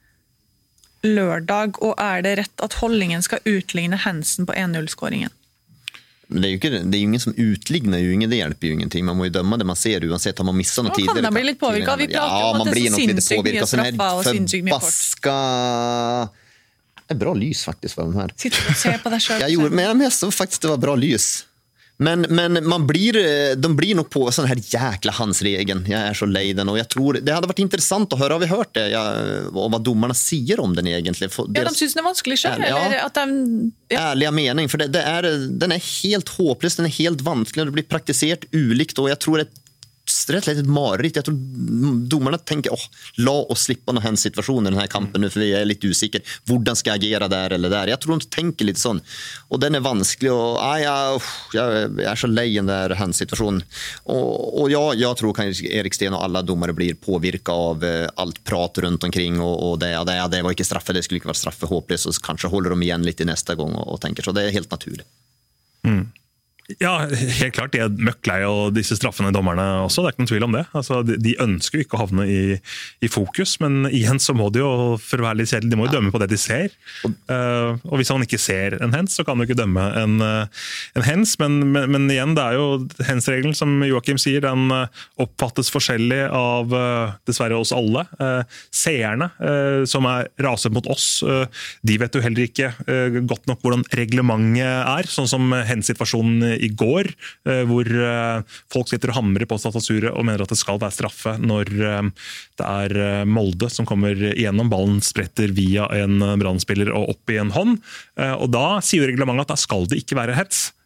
lørdag, og er det rett at Holdingen skal utligne Hansen på en null-skåringen? Men det er jo ikke, det er jo ingen som utligner jo ingen, det hjelper jo ingenting. Man må jo dømme det man ser, uansett om man misser noe tidligere. Kan man bli litt påvirket? Vi prater jo om at det er så sinnssykt mye straffer og sinnssykt mye kort. Det är bra lys faktiskt för de här. Sitter och ser på det själv. Jag gjorde men jag såg faktiskt det var bra lys. Men men man blir de blir nog på sån här jäkla handsregeln. Jag är så lejden och jag tror det hade varit intressant att höra, har vi hört det? Jag och vad domarna säger om den egentligen. Ja, de syns det är vanskligt själv ja, eller att de ja. Ärliga mening för det, det är den är helt hopplös, den är helt vanskelig, det blir praktiserat ulikt och jag tror att rett og slett et mareritt. Jeg tror domarna tenker, åh, la oss slippe noen hens situasjoner i denne kampen nu, for vi er litt usikre. Hvordan skal jeg agere der eller der? Jeg tror de tenker litt sånn. Og den er vanskelig, og ah, jeg, jeg er så lei den der hens situasjonen. Og, og ja, jeg tror kanskje Erik Steen og alle dommere blir påvirket av uh, alt prat rundt omkring, og, og det, det, det var ikke straffe, det skulle ikke være straffe håpløs, og kanskje holder de igjen litt i neste gang og, og tenker, så det er helt naturlig. Mm. Ja, helt klart. De er møkkleie og disse straffene dommerne også, det er ikke noen tvil om det. Altså, de, de ønsker jo ikke å havne i, i fokus, men igjen så må de jo, for å være litt kjedelig, de må jo dømme på det de ser. Uh, og hvis han ikke ser en hens, så kan han jo ikke dømme en, uh, en hens, men, men, men igjen, det er jo hensregelen, som Joachim sier, den uh, oppfattes forskjellig av uh, dessverre oss alle. Uh, seerne uh, som er raset mot oss, uh, de vet jo heller ikke uh, godt nok hvordan reglementet er, sånn som henssituasjonen i går, hvor folk sitter og hamrer på statusuret og mener at det skal være straffe når det er Molde som kommer igjennom, ballen spretter via en brannspiller og opp i en hånd, og da sier reglementet at da skal det ikke være hets.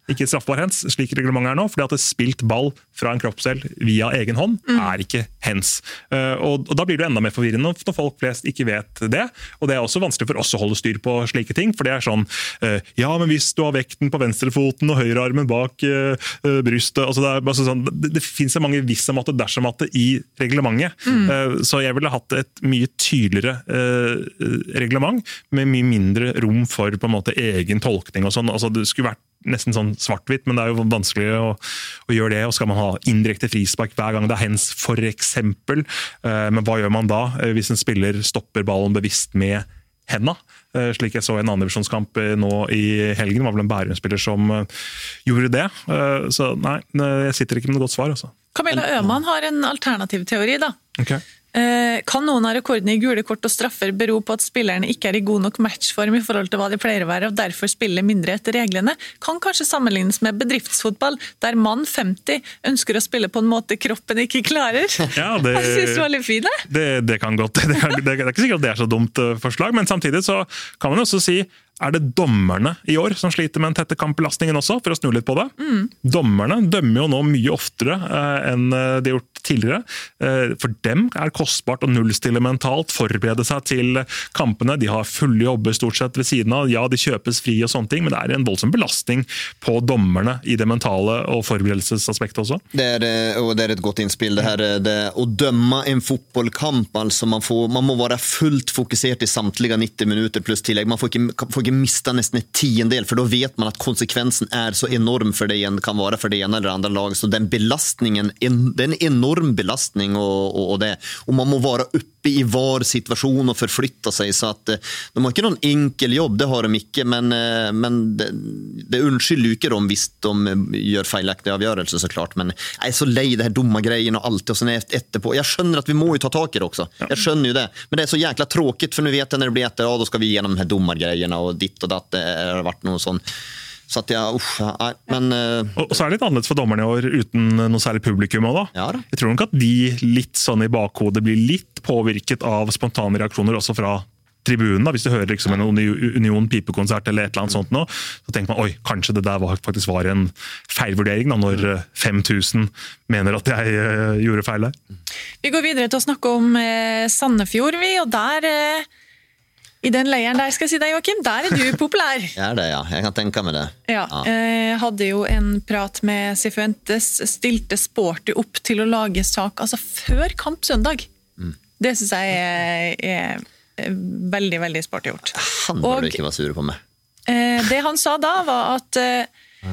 ikke straffbar hens, slik reglementet er nå, fordi at det spilt ball fra en kroppsdel via egen hånd mm. er ikke hens. Uh, og, og da blir det enda mer forvirrende når folk flest ikke vet det, og det er også vanskelig for oss å holde styr på slike ting, for det er sånn, uh, ja, men hvis du har vekten på venstrefoten og høyrearmen bak uh, uh, brystet, altså det, er bare sånn, det, det finnes så mange visse måter dersom at det i reglementet, mm. uh, så jeg ville hatt et mye tydeligere uh, reglement, med mye mindre rom for på en måte egen tolkning og sånn, altså det skulle vært nesten sånn svart-hvitt, men det er jo vanskelig å, å gjøre det, og skal man ha indirekte frispark hver gang det er hens, for eksempel, uh, men hva gjør man da uh, hvis en spiller stopper ballen bevisst med henda, uh, slik jeg så en annen divisjonskamp uh, nå i helgen, var vel en Bærum-spiller som uh, gjorde det, uh, så nei, jeg sitter ikke med noe godt svar altså. Camilla Øhman har en alternativ teori da. Ok. Kan noen av rekordene i gule kort og straffer bero på at spillerne ikke er i god nok matchform i forhold til hva de pleier å være, og derfor spiller mindre etter reglene? Kan kanskje sammenlignes med bedriftsfotball, der mann femti ønsker å spille på en måte kroppen ikke klarer? Ja, det, jeg synes det var litt fint, det. Det, det kan godt. Det, kan, det er ikke sikkert at det er så dumt forslag, men samtidig så kan man også si, er det dommerne i år som sliter med en tette kampbelastningen også, for å snu litt på det? Mm. Dommerne dømmer jo nå mye oftere eh, enn de har gjort tidligere. Eh, for dem er kostbart å nullstille mentalt, forberede seg til kampene. De har fulle jobber stort sett ved siden av. Ja, de kjøpes fri og sånne ting, men det er en voldsom belastning på dommerne i det mentale og forberedelsesaspektet også. Det er, og det er et godt innspill. Det her, det, å dømme en fotballkamp, altså man, får, man må være fullt fokusert i samtlige nittio minutter pluss tillegg. Man får ikke, får ikke mista nesten et tiendel, for då vet man at konsekvensen er så enorm for det en kan være for det ene eller andre lag, så den belastningen, en, det er en enorm belastning og, og, og det, og man må være uppe i var situasjon og forflytte seg, så at de har ikke noen enkel jobb, det har de ikke, men, men det, det unnskylder ikke dem hvis de gjør feilaktige avgjørelser så klart, men jeg er så lei det her dumme greien og alt, og sånn etterpå, jeg skjønner at vi må jo ta tak i det også, jeg skjønner jo det, men det er så jækla tråkigt, for nu vet jeg når det blir etter, ja, da skal vi gjennom de her dumme greiene, og ditt og datt, det har vært noe sånn så at jeg, uff, nei, men uh, og, og så er det litt annerledes for dommerne i år uten noe særlig publikum også, da. Ja, da. Jeg tror nok at de litt sånn i bakhodet blir litt påvirket av spontane reaksjoner også fra tribunen, da. Hvis du hører liksom en Union pipekonsert eller et eller annet sånt nå, så tenker man, oi, kanskje det der var, faktisk var en feilvurdering da, når fem tusen mener at jeg uh, gjorde feil der. Vi går videre til å snakke om uh, Sandefjord, vi, og der uh, i den leiren der, skal jeg si deg, Joachim, der er du populær. Ja, det, ja. Jeg kan tenke meg det. Ja, ja. Eh, hadde jo en prat med Cifuentes, stilte Sporty opp til å lage sak, altså før kamp søndag. Mm. Det synes jeg er, er veldig, veldig sporty gjort. Han burde ikke være sur på meg. Eh, det han sa da var at eh,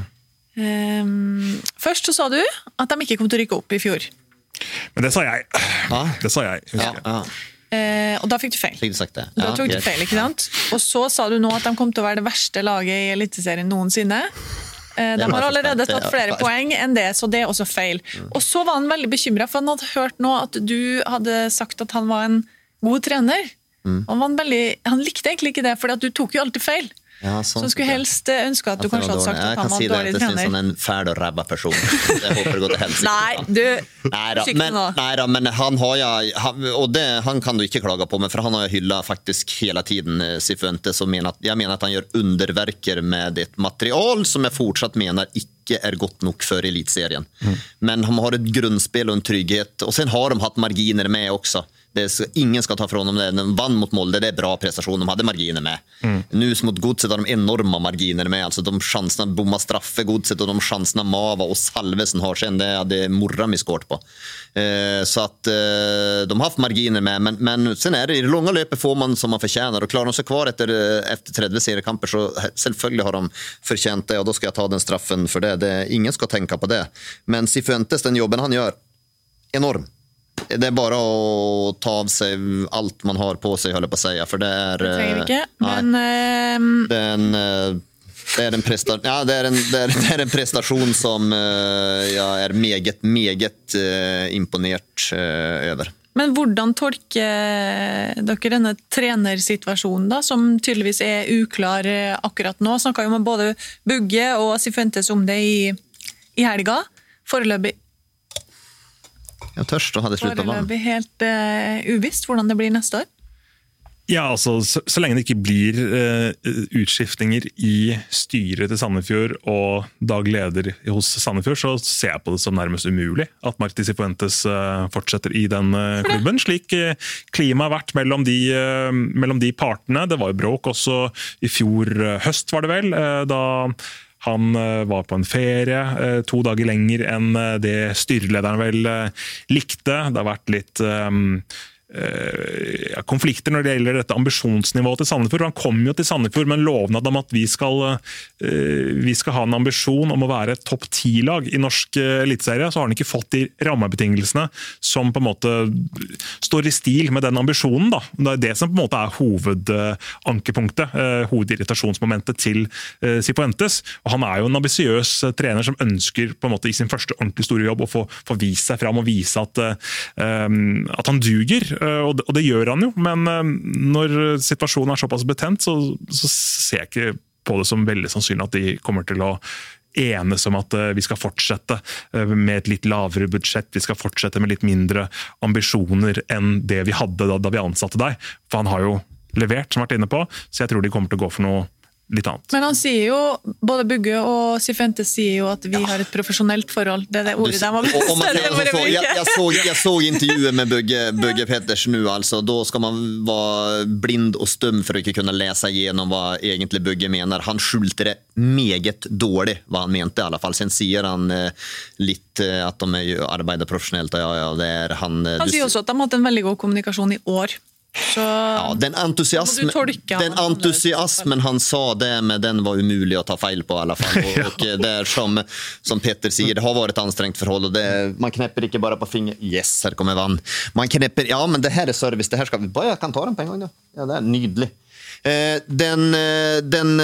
eh, først så sa du at de ikke kom til å rykke opp i fjor. Men det sa jeg. Ja. Det sa jeg, husker jeg. Ja, ja. Eh, og da fikk du feil. Fikk du sagt det? Da tok du feil, ikke sant? Og så sa du nå at de kom til å være det verste laget i Eliteserien noensinne. Eh, de har allerede tatt flere poeng enn det, så det er også feil. Og så var han veldig bekymret, for han hadde hørt nå at du hadde sagt at han var en god trener. Han, var en veldig, han likte egentlig ikke det, for du tok jo alltid feil. Ja, sånn, så han skulle helst ønske at du kanskje hadde sagt at han var dårlig trener. Jeg kan si det, jeg synes han er en fæl og ræva person. Jeg håper det går til helsike. Nei, du, neida, men, neida, men han har jeg, han, og det, han kan du ikke klage på, men for han har jeg hyllet faktisk hele tiden, Cifuentes, og mener at, jeg mener at han gjør underverker med et material som jeg fortsatt mener ikke er godt nok for elitserien. Mm. Men han har et grunnspill og en trygghet, og sen har de hatt marginer med også. Det är, ingen ska ta från dem det. De vann mot Molde, det är bra prestation, de hade marginer med. Mm. Nu mot Godset har de enorma marginer med, alltså de chanserna bomma straffe Godset och de chanserna Mava och Salvesen har sen, det hade Morrami skårt på. Eh, så att eh, de har haft marginer med, men, men sen är det i det långa löpet får man som man förtjänar, och klarar de sig kvar efter, efter trettio seriekamper så selvfølgelig har de förtjänt det, och då ska jag ta den straffen för det. det ingen ska tänka på det. Men Cifuentes, den jobben han gör, enorm. Det är bara att ta av sig allt man har på sig, håller på att säga, för det är det trenger vi ikke, men nej, det är en det är en prestation, ja, det är en det är, det är en prestation som jag är meget meget imponert över. Men hvordan tolker dere denne trenersituasjonen da, som tydeligvis er uklar akkurat nå? Snakket jo med både Bugge og Cifuentes om det i, i helga. Foreløpig Jeg tørst og hadde sluttet vann. Foreløpig helt uh, uvisst hvordan det blir neste år. Ja, altså, så, så lenge det ikke blir uh, utskiftninger i styret til Sandefjord og daglig leder hos Sandefjord, så ser jeg på det som nærmest umulig at Marti Cifuentes uh, fortsetter i den uh, klubben. Slik uh, klima har vært mellom de, uh, mellom de partene. Det var jo bråk også i fjor uh, høst, var det vel, uh, da han uh, var på en ferie uh, to dager lenger enn uh, det styrelederen vel uh, likte. Det har vært litt... Um, Ja, konflikter når det gjelder dette ambisjonsnivået til Sandefjord. Han kom jo til Sandefjord med en lovnad om at vi skal, uh, vi skal ha en ambisjon om å være et topp ti-lag i norsk uh, eliteserie. Så har han ikke fått de rammebetingelsene som på en måte står i stil med den ambisjonen. Da. Det er det som på en måte er hovedankepunktet, uh, hovedirritasjonsmomentet til uh, Cifuentes. Og han er jo en ambisiøs uh, trener som ønsker på en måte i sin første ordentlig store jobb å få, få vise seg fram og vise at, uh, um, at han duger. Og det, og det gjør han jo, men når situasjonen er såpass betent, så, så ser jeg ikke på det som veldig sannsynlig at de kommer til å enes om at vi skal fortsette med et litt lavere budsjett, vi skal fortsette med litt mindre ambisjoner enn det vi hadde da, da vi ansatte deg. For han har jo levert, som jeg har vært inne på, så jeg tror de kommer til å gå for noe litt annet. Men han sier jo, både Bugge og Cifuentes sier jo at vi ja. har et profesjonellt forhold. Det er det ordet de har bestemt. Jag, jag, såg, jag såg intervjuer med Bugge, Bugge Petters nu, alltså. Då ska man vara blind och stum för att inte kunna läsa igenom vad egentligen Bugge menar. Han skjulte det meget dåligt, vad han mente i alla fall. Sen säger han eh, lite att de är ju arbetar professionellt. Ja, ja, det är han, han säger också att de har haft en väldigt god kommunikation i år. Så ja, den entusiasmen, den entusiasmen han sa det med, den var umulig att ta fel på i alla fall. Och, och det är som, som Petter säger, det har varit ett ansträngt förhåll och det, man knäpper inte bara på finger. Yes, här kommer vann. Man knäpper, ja men det här är service, det här ska vi bara, jag kan ta den på en gång då. Ja, det är nydelig. Eh, den, den,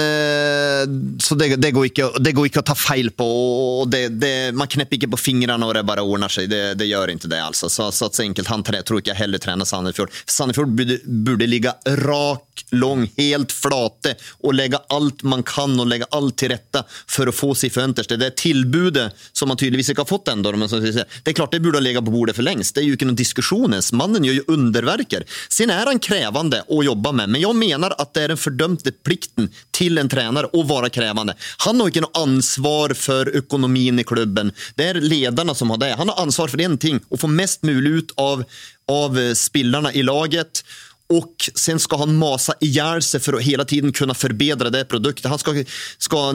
eh, så det, det, går ikke, det går ikke å ta feil på, og det, det, man knepper ikke på fingrene og det bare ordner seg, det, det gjør ikke det altså. Så, så, så enkelt, han tre, tror ikke jeg heller trener Sandefjord. Sandefjord burde, burde ligge rak, lång, helt flate og legge alt man kan og legge alt til rette for å få Cifuentes. Det er tilbudet som man tydeligvis ikke har fått enda, men så, det er klart det burde ha ligget på bordet for lengst. Det er jo ikke noen diskusjoner. Mannen gjør jo underverker. Sen er han krevende å jobbe med, men jeg mener at det er den fördömte plikten till en tränare att vara krävande. Han har inte något ansvar för ekonomin i klubben. Det är ledarna som har det. Han har ansvar för en ting, att få mest möjligt ut av, av spelarna i laget. Och sen ska han masa ihjäl sig för att hela tiden kunna förbättra det produkten. Han ska, ska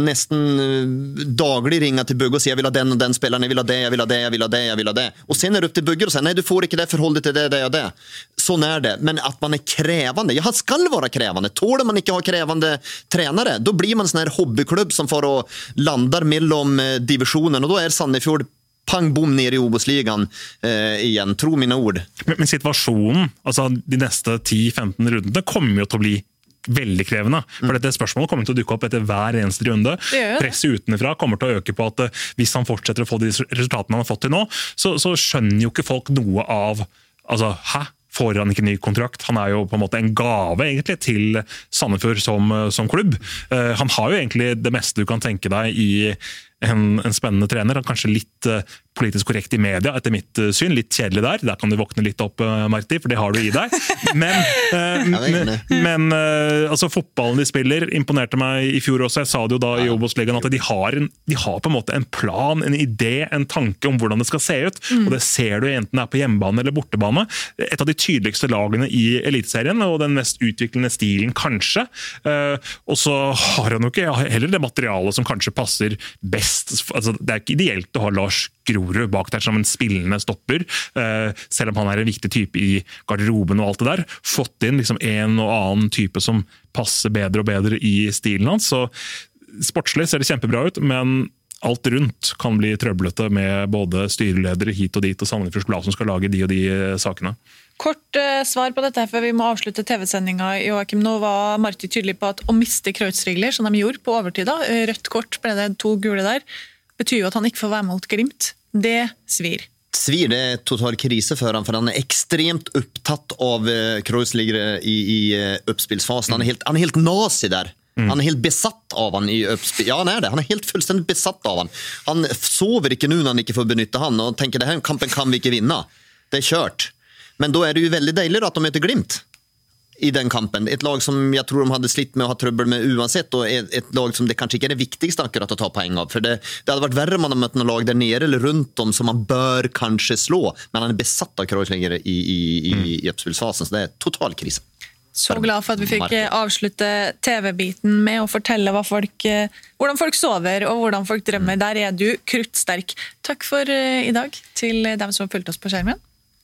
nästan daglig ringa till Bugge och säga jag vill ha den och den spelaren, jag vill ha det, jag vill ha det, jag vill ha det, jag vill ha det. Och sen är det upp till Bugge och säga nej, du får inte det förhållet till det, det och det. Så är det. Men att man är krävande, ja, han ska vara krävande. Tål man inte ha krävande tränare, då blir man en sån här hobbyklubb som får och landar mellan divisionen och då är Sandefjord pang bom ner i Obosligan eh, igen, tro mina ord. Men, men situasjonen, altså de neste ti femten rundene kommer jo til å bli veldig krevende. For dette spørsmålet kommer til å dukke opp etter hver eneste runde. Presset utenfra kommer til å øke på at hvis han fortsetter å få de resultatene han har fått til nå, så, så skjønner jo ikke folk noe av, altså, hæ? Får han ikke ny kontrakt? Han er jo på en måte en gave egentlig til Sandefjord som, som klubb. Uh, han har jo egentlig det meste du kan tenke deg i en, en spennende trener. Kanskje litt uh, politisk korrekt i media, etter mitt uh, syn. Litt kjedelig der. Der kan du våkne litt opp, uh, Marti, for det har du i deg. Men, uh, men uh, altså, fotballen de spiller imponerte meg i fjor også. Jeg sa det jo da i Obos-ligaen at de har, en, de har på en måte en plan, en idé, en tanke om hvordan det skal se ut. Mm. Og det ser du enten det er på hjemmebane eller bortebane. Et av de tydeligste lagene i eliteserien, og den mest utviklende stilen kanskje. Uh, og så har han jo ikke heller det materialet som kanskje passer best. Altså, det er ikke ideelt å ha Lars Grorud bak der som en spillende stopper, uh, selv om han er en viktig type i garderoben og alt det der. Fått inn liksom en og annen type som passer bedre og bedre i stilen hans. Så sportslig ser det kjempebra ut, men alt rundt kan bli trøblete med både styreledere hit og dit og Sandefjords Blad som skal lage de og de sakene. Kort eh, svar på dette før vi må avslutte T V-sendinga. Joachim, nå var Marti tydelig på at å miste Kreutzrigler, som de gjorde på overtid, rødt kort ble det to gule der, betyr jo at han ikke får være mot Glimt. Det svir. Svir, det er total krise for han, for han er ekstremt upptatt av uh, Kreutzrigler i, i uh, uppspilsfasen. Han er helt, han er helt nazi der. Mm. Han er helt besatt av han i uppspil. Ja, han er det. Han er helt fullstendig besatt av han. Han sover ikke nu når han ikke får benytte han, og tenker, det her kampen kan vi ikke vinne. Det er kjørt. Men då är det ju väldigt dejligt att de heter Glimt. i den kampen. Ett lag som jag tror de hade slitt med att ha trubbel med uansett och ett, ett lag som det kanske inte är det viktigaste akkurat att ta poäng av. För det, det hade varit värre om man hade mött någon lag där nere eller runt dem som man bör kanske slå. Men han är besatt av Kreuzlinger i, i, i, mm. i uppspelsfasen, så det är total kris. Så glad for at vi fikk avslutte T V-biten med å fortelle hva folk, hvordan folk sover og hvordan folk drømmer. Der er du kruttsterk. Takk for i dag til dem som har fulgt oss på skjermen.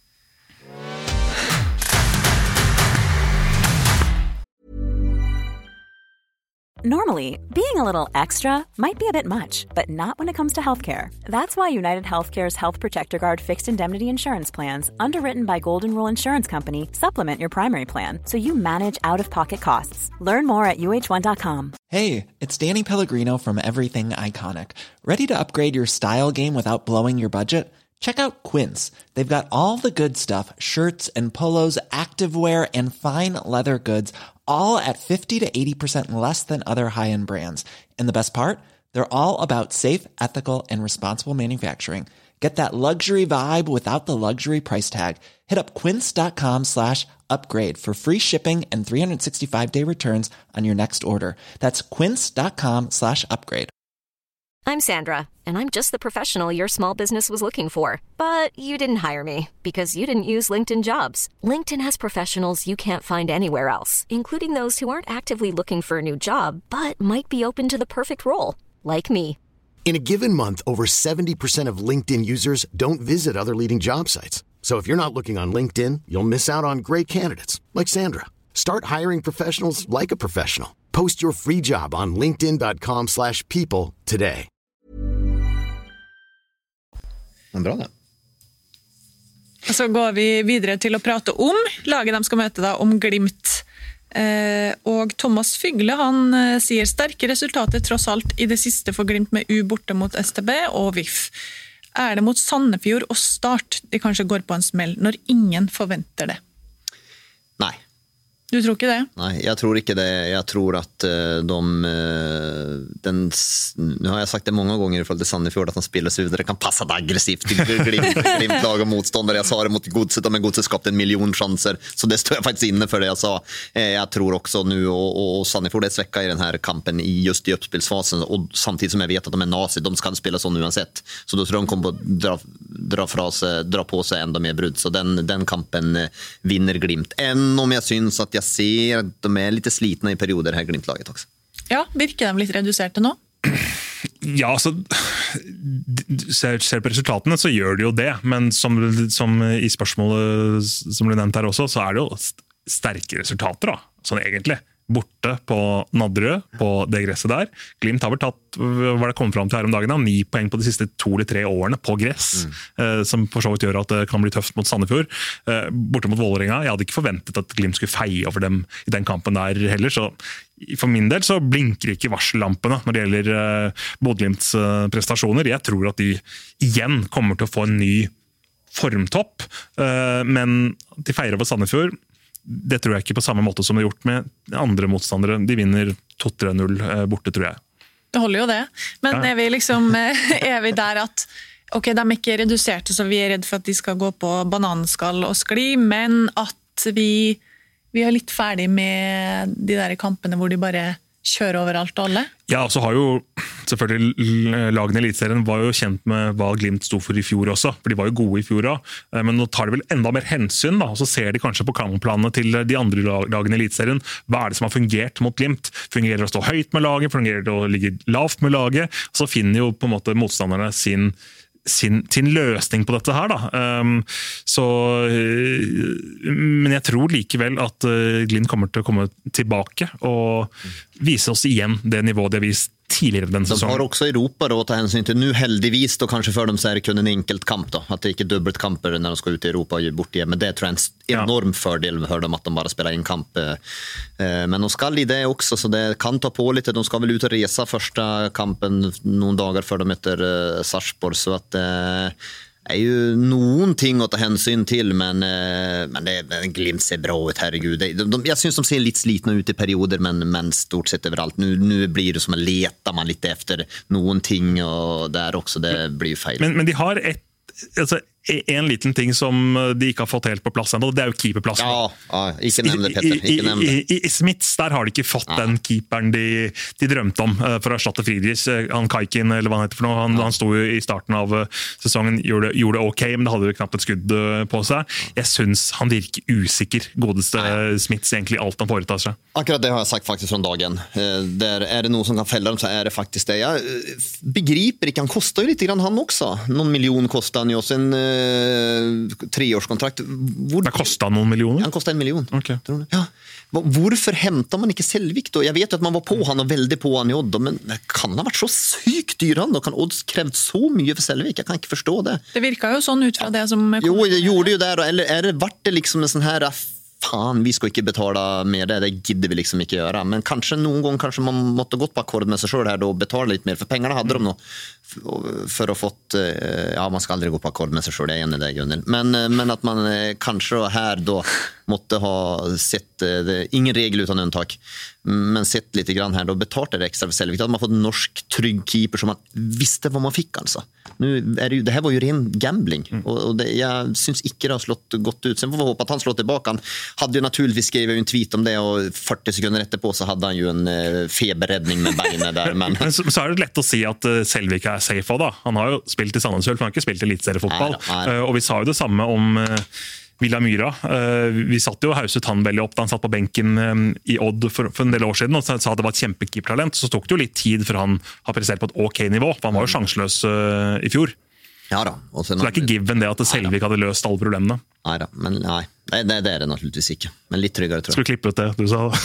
Normally, being a little extra might be a bit much, but not when it comes to healthcare. That's why United Healthcare's Health Protector Guard fixed indemnity insurance plans, underwritten by Golden Rule Insurance Company, supplement your primary plan so you manage out-of-pocket costs. Learn more at U H one dot com. Hey, it's Danny Pellegrino from Everything Iconic. Ready to upgrade your style game without blowing your budget? Check out Quince. They've got all the good stuff, shirts and polos, activewear, and fine leather goods, all at fifty to eighty percent less than other high-end brands. And the best part? They're all about safe, ethical, and responsible manufacturing. Get that luxury vibe without the luxury price tag. Hit up quince.com slash upgrade for free shipping and three sixty-five day returns on your next order. That's quince.com slash upgrade. I'm Sandra, and I'm just the professional your small business was looking for. But you didn't hire me because you didn't use LinkedIn Jobs. LinkedIn has professionals you can't find anywhere else, including those who aren't actively looking for a new job, but might be open to the perfect role, like me. In a given month, over seventy percent of LinkedIn users don't visit other leading job sites. So if you're not looking on LinkedIn, you'll miss out on great candidates, like Sandra. Start hiring professionals like a professional. Post your free job on linkedin.com slash people today. Bra det. Så går vi videre til å prate om laget de skal møte da, om Glimt. Eh, og Thomas Fygle, han eh, sier sterke resultater tross alt i det siste for Glimt med U borte mot S T B og V I F. Er det mot Sandefjord og Start de kanskje går på en smell når ingen forventer det? Nei. Du tror ikke det? Nei, jeg tror ikke det. Jeg tror at uh, de... Uh, den, nu har jeg sagt det mange ganger i forhold til Sandefjord, at de spiller så videre kan passe aggressivt til glimt, Glimt-lag og motståndare. Jeg sa det mot Godset, men Godset skapte en million chanser, så det står jeg faktisk inne for det jeg sa. Uh, jeg tror også nu, og, og Sandefjord er svekka i den her kampen i just i uppspelsfasen, og samtidig som jeg vet at de er nazi, de skal spille sånn uansett. Så då tror jeg de kommer å dra, dra, fra seg, dra på seg enda mer brudd. Så den, den kampen uh, vinner Glimt. Enn om jeg syns at jeg ser at de er litt slitne i perioder her Glimt-laget også. Ja, virker de litt reduserte nå? Ja, altså ser, ser på resultatene så gjør de jo det, men som, som i spørsmålet som ble nevnt her også, så er det jo sterke resultater da, sånn egentlig. Borte på Nadderud, på det gresset der. Glimt har vel tatt, hva det kommet fram til her om dagen, da, ni poeng på de siste to eller tre årene på gress, mm. eh, som for så vidt gjør at det kan bli tøft mot Sandefjord. Eh, borte mot Vålerenga, jeg hadde ikke forventet at Glimt skulle feie over dem i den kampen der heller, så for min del så blinker ikke varsellampene når det gjelder eh, Bodø-Glimts eh, prestasjoner. Jeg tror at de igjen kommer til å få en ny formtopp, eh, men de feirer over Sandefjord. Det tror jeg ikke på samme måte som det er gjort med andre motstandere. De vinner to tre null borte, tror jeg. Det holder jo det. Men ja. er vi liksom er vi der at ok, de er ikke reduserte, så vi er redd for at de skal gå på bananskall og skli, men at vi, vi er litt ferdig med de der kampene hvor de bare kjører overalt og alle. Ja, så har jo selvfølgelig lagene i Eliteserien var jo kjent med hva Glimt sto for i fjor også, for de var jo gode i fjor også, men nå tar de vel enda mer hensyn da, og så ser de kanskje på kampplanene til de andre lagene i Eliteserien. Hva er det som har fungert mot Glimt? Fungerer det å stå høyt med laget? Fungerer det å ligge lavt med laget? Så finner jo på en måte motstanderne sin Sin, sin løsning på dette her da. Um, så, men jeg tror likevel at uh, Glimt kommer til å komme tilbake og vise oss igjen det nivået de har vist tidligere den sesongen. De har også Europa då, å ta hensyn til. Nu heldigvis då, kanskje for dem så er det kun en enkelt kamp då, at det ikke er dubbelt kamper når de skal ut i Europa og bort igjen, men det tror jeg er en enorm ja. Fördel for dem at de bare spiller en kamp. Men de skal i det også, så det kan ta på litt. De skal vel ut og resa første kampen noen dager før de møter Sarpsborg, så at det er jo noen ting å ta hensyn til, men, men det, Glimt ser bra ut, herregud. De, de, jeg synes de ser litt slitne ut i perioder, men, men stort sett overalt. Nu, nu blir det som å leta man litt efter noen ting, og der også, det blir feil. Men, men de har et, altså en liten ting som de ikke har fått helt på plass ennå, det er jo keeperplassen. Ja, ja, ikke nevn det, Petter. Ikke nevn det. I, i, I Smiths, der har de ikke fått ja. den keeperen de, de drømte om uh, for å erstatte Friedrich. Han Kaikin, eller hva han heter for noe, han, ja. han sto jo i starten av uh, sesongen, gjorde, gjorde det ok, men det hadde jo knapt et skudd uh, på seg. Jeg synes han virker usikker, godeste uh, Smiths, egentlig alt han foretar seg. Akkurat det har jeg sagt faktisk från dagen. Uh, der er det noen som kan fälla dem, så er det faktisk det. Jeg uh, begriper ikke, han kostar jo litt grann han også. Noen million kostar han jo også en uh, treårskontrakt. Hvor... Det kostet noen millioner? Han kostet en million. Okay. Ja. Hvorfor hämtar man ikke Selvik då? Jeg vet jo at man var på han og veldig på han i Odd, men det kan ha vært så sykt dyr han, og kan Odd krevd så mye for Selvik? Jeg kan ikke forstå det. Det virket jo sånn ut fra det som... Jo, det gjorde jo det, eller er det, vart det liksom en sånn her... Fan, vi skal ikke betale mer det, det gidder vi liksom ikke gjøre. Men kanskje noen gang kanskje man måtte gått på akkord med seg selv her og betale litt mer, for pengene hadde de nå for å fått, ja, man skal aldri gå på akkord med seg selv, det er enig i det, Gunnel. Men, men at man kanskje her da måtte ha sett, det, ingen regel utan unntak, men sett litt grann her, da betalte det ekstra for Selvik, at man fått en norsk trygg keeper som man visste hva man fikk, altså. Nu är det, ju, det här var ju ren gambling mm. och, och det, jag syns inte det har slått gott ut. Sen får vi hoppa att han slår tillbaka. Han hade ju naturligtvis skrivit en tweet om det och fyrtio sekunder etterpå så hade han ju en uh, feberräddning med beinet där. Men... men så, så är det lätt att se att uh, Selvik är safe då. Han har ju spelat i Sandnes Ulf, han har inte spelat i elitseriefotball. Uh, och vi sa ju det samma om uh, Villa Myra. Uh, vi satt jo og hauset han veldig opp da han satt på benken um, i Odd for, for en del år siden og sa at det var et kjempekeepertalent. Så tok det jo litt tid for han har prestert på et ok nivå, for han var jo sjanseløs uh, i fjor. Ja da. Og så det er ikke given det at Selvik hadde løst alle problemene. Nei da, men nei. Det, det, det er det naturligvis ikke. Men litt tryggere, tror jeg. Skal vi klippe ut det, du sa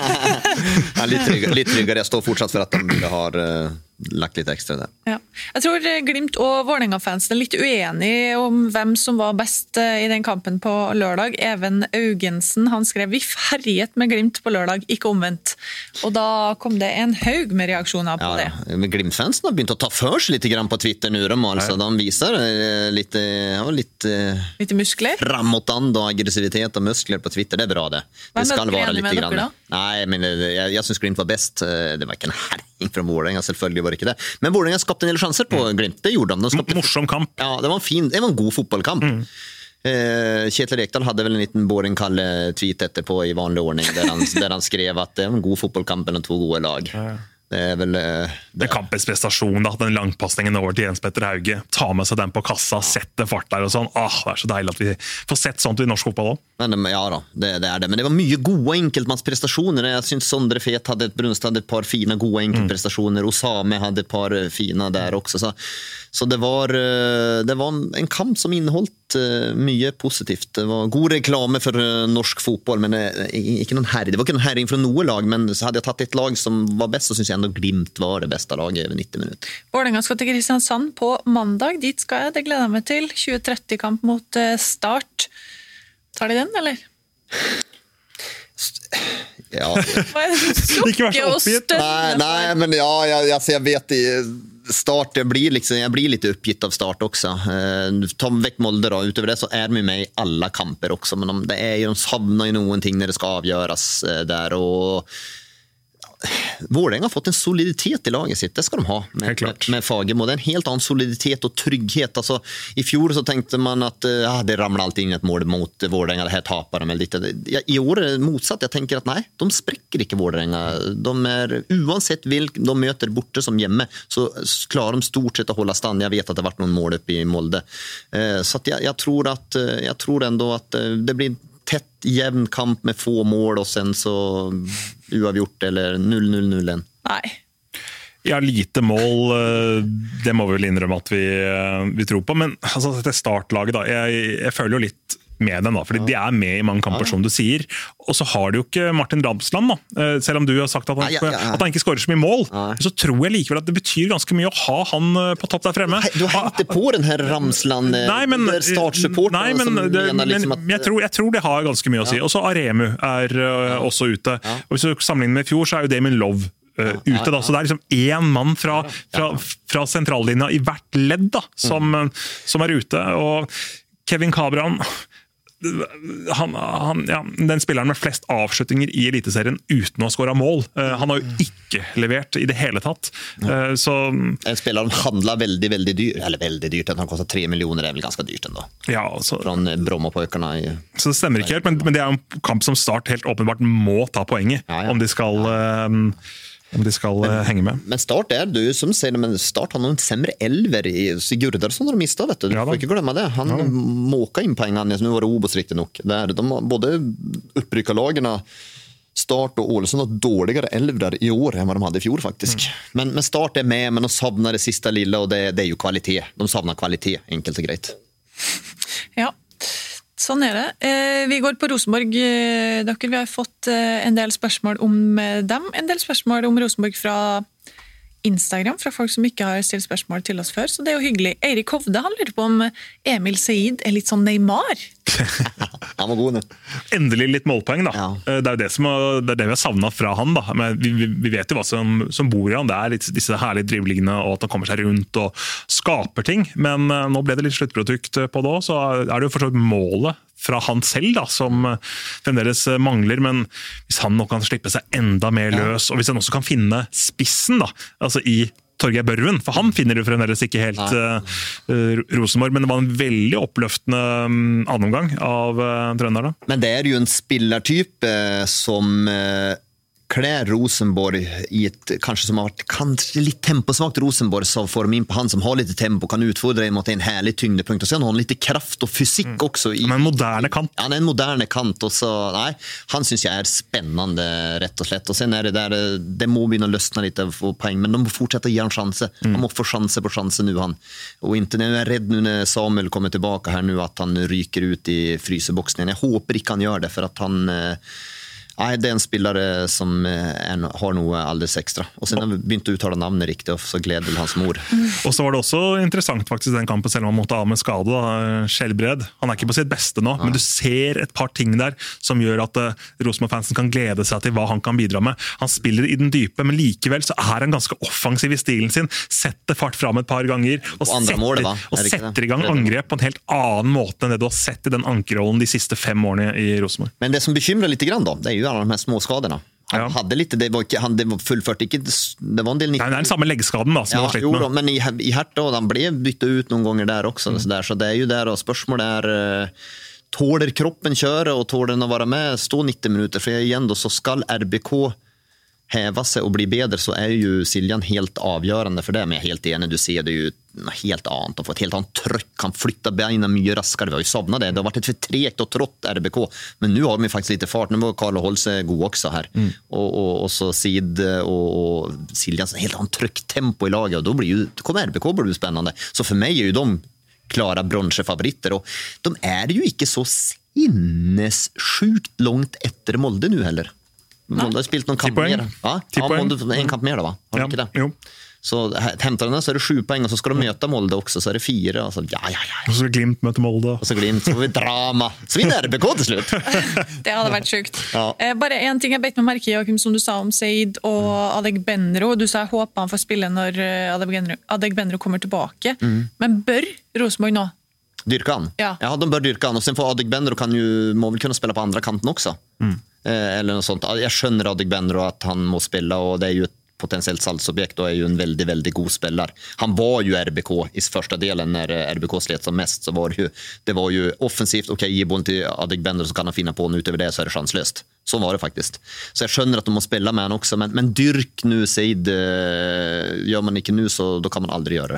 det? Ja, litt tryggere, litt tryggere. Jeg står fortsatt for at de har uh, lagt litt ekstra der. Ja. Jeg tror Glimt og Vålerenga-fansen er litt uenige om hvem som var best i den kampen på lørdag. Even Augensen, han skrev vi herjet med Glimt på lørdag, ikke omvendt. Og da kom det en haug med reaksjoner på ja, det. Men Glimt-fansen har begynt å ta for seg litt grann på Twitter nu. De, altså, de viser litt, ja, litt, litt muskler. Framåtand og aggressivitet og muskler på Twitter, det er bra det. Det skal være litt grann. Dere, Nei, men jeg, jeg synes Glimt var best. Det var ikke en herring fra Vålerenga, selvfølgelig var det ikke det. Men Vålerenga skapte en del chanser på Glimt, det gjorde de. de skapte... Morsom kamp. Ja, det var en fin, det var en god fotballkamp. Mm. Eh, Kjetil Rekdal hadde vel en liten Båren-Kalle-tweet etterpå i vanlig ordning, der han, der han skrev at det var en god fotballkamp mellom to gode lag. Ja. Det er vel det. Det kampens prestasjon da, den langpassningen over til Jens Petter Hauge, ta med seg den på kassa, sette fart der og sånn, ah, det er så deilig at vi får sett sånt i norsk fotball også. Men, ja da, det, det er det, men det var mye gode enkeltmannsprestasjoner. Jeg synes Sondre Fet hadde et Brunstad hadde et par fina gode enkeltprestasjoner, mm. Osame hadde et par fina der også, så, så det var det var en kamp som inneholdt mye positivt. Det var god reklame for norsk fotball, men ikke noen herring. Det var ikke noen herring fra noe lag, men så hadde jeg tatt et lag som var best, så synes jeg enda Glimt var det beste laget over nitti minutter. Vålerenga skal til Kristiansand på mandag. Dit skal jeg, det gleder jeg meg til. tjue tretti-kamp mot Start. Tar de den, eller? Ja. Ikke vær så oppgitt. Nei, nei, men ja, jeg, jeg, jeg vet det. Start, jeg blir, liksom, jeg blir litt oppgitt av Start også. Eh, ta vekk Molde da, utover det så er de med i alle kamper også, men de, det er jo, de savner jo noen ting når det skal avgjøres eh, der, og Vålerenga har fått en soliditet i laget sitt, det skal de ha med, med, med Fagermo. Det er en helt annen soliditet og trygghet. Altså, i fjor så tenkte man at ja, det ramler alltid inn et mål mot Vålerenga, det her taper de litt. I år er det motsatt, jeg tenker at nei, de sprekker ikke Vålerenga. De er, uansett hvilk de møter borte som hjemme, så klarer de stort sett å holde stand. Jeg vet at det har vært noen mål oppe i Molde. Så jeg, jeg, tror at, jeg tror ändå at det blir tett, jevn kamp med få mål, og sen så uavgjort, eller null null null en. Nei. Ja, lite mål, det må vi vel innrømme at vi, vi tror på, men altså, dette startlaget da, jeg, jeg føler jo litt med dem da, fordi de er med i mange kamper som du sier, og så har de jo ikke Martin Ramsland da, selv om du har sagt at han, ja, ja, ja. At han ikke skårer så mye mål, ja. Så tror jeg likevel at det betyr ganske mye å ha han på topp der fremme. Du har ikke på den her Ramsland nei, men, der startsupporten nei, men, som det, mener liksom at... Jeg tror, jeg tror det har ganske mye å si, ja. Og så Aremu er uh, også ute, ja. Og hvis du sammenligner med i fjor, så er jo Damien Love Uh, ute da, ja, ja. Så det er liksom en mann fra, fra, fra sentrallinja i hvert ledd da, som, mm. som er ute, og Kevin Cabran han, han, ja, den spilleren med flest avslutninger i Eliteserien uten å ha skåret mål. Uh, han har jo ikke levert i det hele tatt. Uh, så, en spiller som handler veldig, veldig dyrt, eller veldig dyrt, han kostar tre millioner, er vel ganske dyrt ändå. Ja, så, Från Brommapojkarna. I, så det stemmer ikke helt, men, men det er en kamp som Start helt åpenbart må ta poenget, ja, ja. om de skal... Uh, om de skal men, henge med. Men Start er, du som sier, men Start har noen sämre elver i Sigurdarsson har de mistet, vet du. Du ja, får ikke glemme det. Han ja. måka inn poengene, nå var det Obos riktig nok. Der, de har både upprykkarlagene Start og Ålesund har dårligere elver i år enn hva de hadde i fjor, faktisk. Mm. Men, men Start er med, men de savner det siste lille, og det, det er jo kvalitet. De savner kvalitet, enkelt og greit. Ja. Sånn er det. Eh, vi går på Rosenborg, eh, dere. Vi har fått eh, en del spørsmål om eh, dem. En del spørsmål om Rosenborg fra Instagram, fra folk som ikke har stilt spørsmål til oss før, så det er jo hyggelig. Eirik Hovde, han lurer på om Emil Seid er litt sånn Neymar. Han var god, ne? Endelig litt målpoeng, da. Ja. Det er jo det, som, det, er det vi har savnet fra han, da. Men vi, vi vet jo hva som, som bor i han. Det er litt, disse herlige driblingene, og at han kommer seg rundt og skaper ting. Men uh, nå ble det litt sluttprodukt på det også, så er det jo forstått målet fra han selv, da, som fremdeles mangler, men hvis han nå kan slippe seg enda mer løs, og hvis han også kan finne spissen, da, altså i Torgeir Børven, for han finner jo fremdeles ikke helt uh, Rosenborg, men det var en veldig oppløftende um, annomgang av uh, trønderne. Men det er jo en spillertype uh, som uh, klär Rosenborg i et, kanskje som har vært kanskje litt temposvagt Rosenborg, så får de inn på han som har litt tempo, kan utfordre mot en härlig tyngdepunkt, og så har han litt kraft og fysikk mm. også. I, han er en moderne kant. Ja, han er en moderne kant, og så, nei, han synes jeg er spennende, rett og slett. Og sen er det der, det må begynne å løsne litt av poeng, men de må fortsette å gi han sjanse. Mm. Han må få sjanse på sjanse nu, han. Og ikke, jeg er redd nu når Samuel kommer tilbake her nu, at han ryker ut i fryseboksen. Jeg håper ikke han gjør det, for at han... Nei, det er en spillere som er, har noe alders ekstra. Og sen har vi begynt å uttale navnet riktig, og så gleder vel hans mor. Mm. Og så var det også interessant faktisk den kampen, selv om han måtte av med skade, da, Skjelbred. Han er ikke på sitt beste nå, ja. men du ser et par ting der som gjør at uh, Rosenborg-fansen kan glede seg til hva han kan bidra med. Han spiller i den dype, men likevel så er han ganske offensiv i stilen sin, setter fart fram et par ganger, og, setter, målet, og setter i gang angrep på en helt annen måte enn det du har sett i den ankerrollen de siste fem årene i Rosenborg. Men det som bekymrer litt grann da, det er jo alla de här små skadorna. Han ja. hade lite, det var inte, han det var fullfört inte, det var en del nittio. Nej, det är den samma läggskaden då som ja, var slitt med. Jo, men i i Hertha och han blev bytt ut någon gånger där också mm. så där, så det är ju där och spörsmål är uh, tåler kroppen köra och tåler den att vara med stå nittio minuter, för igen då så ska R B K häva sig och bli bedre, så är ju Siljan helt avgörande för det, men jag är helt enig, du ser det ju helt annet, og få et helt annet trøkk, kan flytte beina mye raskere, vi har jo savnet det, det har vært et for tregt og trått R B K, men nå har de faktisk litt fart, nå var Karl Holse god også her, mm. og, og, og så Sid og, og Siljan, helt annet trøkktempo i laget, og da blir jo, kommer R B K blir jo spennende, så for meg er jo de klara bronsjefavoritter, og de er jo ikke så sinnessjukt langt etter Molde nå heller. Molde har spilt noen kamp mer. Ja, ja Molde, en kamp mer da, va? Har du ja, ikke det? Jo. Så hämtar den så är det sju poäng, och så ska de möta Molde också, så är det fyra, och så ja ja ja. Och så Glimt möter Molde. Och så Glimt, så får vi drama. Så vinner R B K till slut. Det hade varit sjukt. Ja. Eh, bara en ting jag bet med märke Joakim, som du sa om Seid och Adegbenro. Du sa jag hoppas han får spela när Adegbenro, Adegbenro kommer tillbaka. Mm. Men bör Rosenborg nå? Dyrkan. Ja. Ja, de bör dyrkan, och sen får Adegbenro kan ju må väl kunna spela på andra kanten också. Mm. Eh, eller något sånt. Jag skönner Adegbenro att han må spela, och det är ju ett potentiellt salgsobjekt, och är ju en väldigt väldigt god spelare. Han var ju R B K i första delen när R B K slet som mest, så var det ju det var ju offensivt, okej, okay, ge bollen till Adegbenro så kan han finna på något, utöver det så är det chanslöst. Så var det faktiskt. Så jag skönner att de måste spela med han också, men men dyrk nu Seid, gör man inte nu så då kan man aldrig göra det.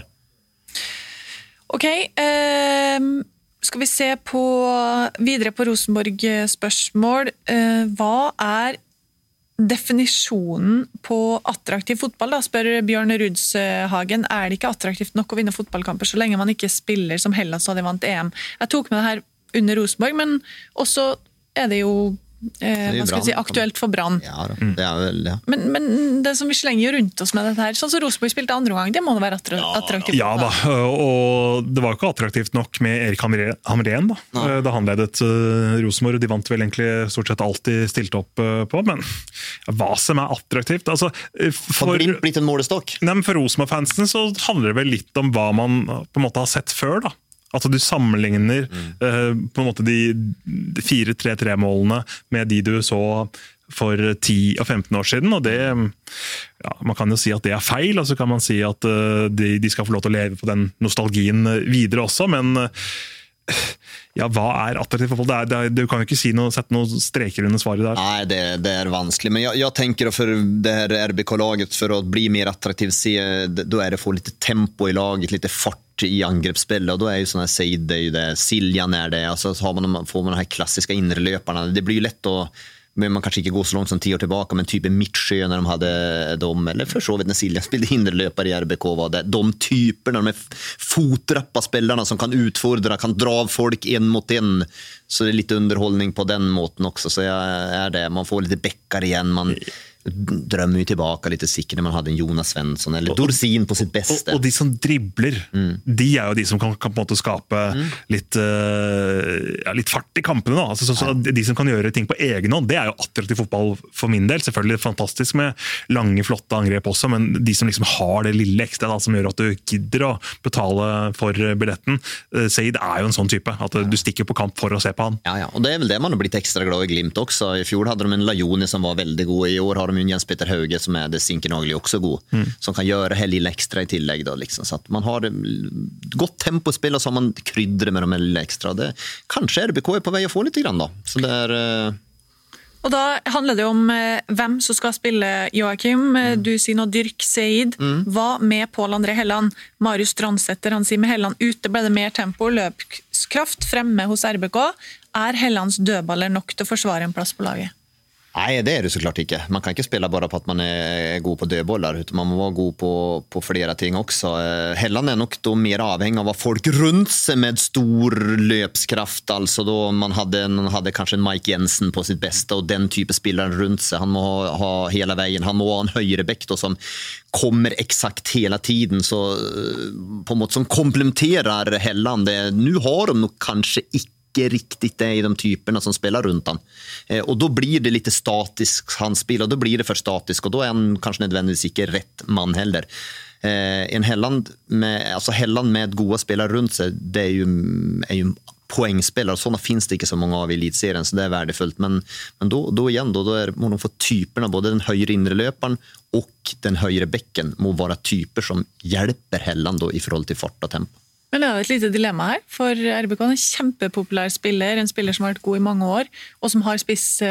Okej, okay, um... skal vi se på videre på Rosenborg spørsmål. Eh, hva er definisjonen på attraktiv fotball da, spør Bjørn Rudshagen. Er det ikke attraktivt nok å vinne fotballkamper så lenge man ikke spiller som Hellas hadde vant E M? Jeg tok med det her under Rosenborg, men også er det jo eh, hva skal jeg si, aktuelt for Brann. Ja, det er vel, ja. Men, men det som vi slenger rundt oss med dette her, sånn som Rosenborg spilte andre gang, det må være attraktivt. Ja, ja da, og det var ikke attraktivt nok med Erik Hamrén da, ja. da han ledet uh, Rosenborg, de vant vel egentlig stort sett alltid stilt opp uh, på, men ja, hva som er attraktivt? Altså, for, har Glimt blitt en målestokk? Nei, men for Rosenborg-fansen så handler det vel litt om hva man på en måte har sett før da. Altså du sammenligner mm. uh, på en måte de fire tre tre-målene med de du så for ti og femten år siden, og det, ja, man kan jo si at det er feil, og så kan man si at uh, de, de skal få lov til å leve på den nostalgien videre også, men uh, ja, hva er attraktivt fotball? Det er, det er, du kan jo ikke si noe, sette noen streker under svaret der. Nej, det, det är vanskligt. Men jag, jag tänker för det här R B K-laget för att bli mer attraktivt, se, då är det att få lite tempo i laget, lite fart i angreppsspel, och då är ju såna här Seid, det är ju det, Siljan är det, alltså har man, får man de här klassiska inrelöparna. Det blir ju lätt att men man kanske inte går så långt som tio år tillbaka, men typ Mittsjö när de hade dem, eller för så vet när Silja spelade hinderlöpare i R B K, var det de typerna, de fotrappa spelarna som kan utfordra, kan dra av folk en mot en, så det är lite underhållning på den måten också, så jag är det, man får lite bäckar igen, man drömmer ju tillbaka lite sikkert när man hade en Jonas Svensson eller Dorsin på sitt bästa. Og, og de som dribler, mm. de er jo de som kan, kan på en måte skape mm. litt, uh, ja, litt fart i kampene. Da. Altså, så, så de som kan gjøre ting på egen hånd, det er jo attraktiv fotball for min del. Selvfølgelig fantastisk med lange, flotte angrep også, men de som liksom har det lille ekstra da, som gjør at du gidder å betale for billetten. Uh, Seid er jo en sånn type, at du stikker på kamp for å se på han. Ja, ja. Og det er vel det man har blitt ekstra glad i Glimt også. I fjor hadde de en Lajoni som var veldig god, i år har de Jens Peter Hauge som är det Sinkenagli också god, mm. som kan göra det lilla extra i tillägg då, liksom, så att man har gott tempo spel och så har man kryddar med de lilla extra. Det kanske R B K är på väg att få lite grann då. Så det är uh... Og da handler det om eh, hvem som skal spille Joachim. Mm. Du sier nå Dirk Seid. Mm. Hva med Pål André Helland? Marius Strandsetter, han sier med Helland ute ble det mer tempo, løpskraft fremme hos R B K. Er Hellands dødballer nok til å forsvare en plass på laget? Nej, det är det såklart inte. Man kan inte spela bara på att man är god på dödbollar, utan man må vara god på, på flera ting också. Helland är nog då mer avhängig av vad folk runt sig med stor löpskraft. Alltså då man hade, man hade kanske en Mike Jensen på sitt bästa och den typen spelare runt sig. Han må ha, ha hela vägen. Han må ha en högerbäck då som kommer exakt hela tiden. Så på något som komplementerar Helland. Det, nu har de nog kanske inte riktigt det i de typerna som spelar runt han. Eh, och då blir det lite statiskt han spelar, och då blir det för statiskt, och då är han kanske nödvändigtvis inte rätt man heller. Eh, en Helland med, alltså Helland med goda spelare runt sig, det är ju, är ju poängspelare, sådana finns det inte så många av i elitserien, så det är värdefullt, men, men då, då igen då, då är må de få typerna, både den högre inre löparen och den högre bäcken må vara typer som hjälper Helland då i förhåll till fart och tempo. Men det er et lite dilemma her, for R B K er en kjempepopulær spiller, en spiller som har vært god i mange år, og som har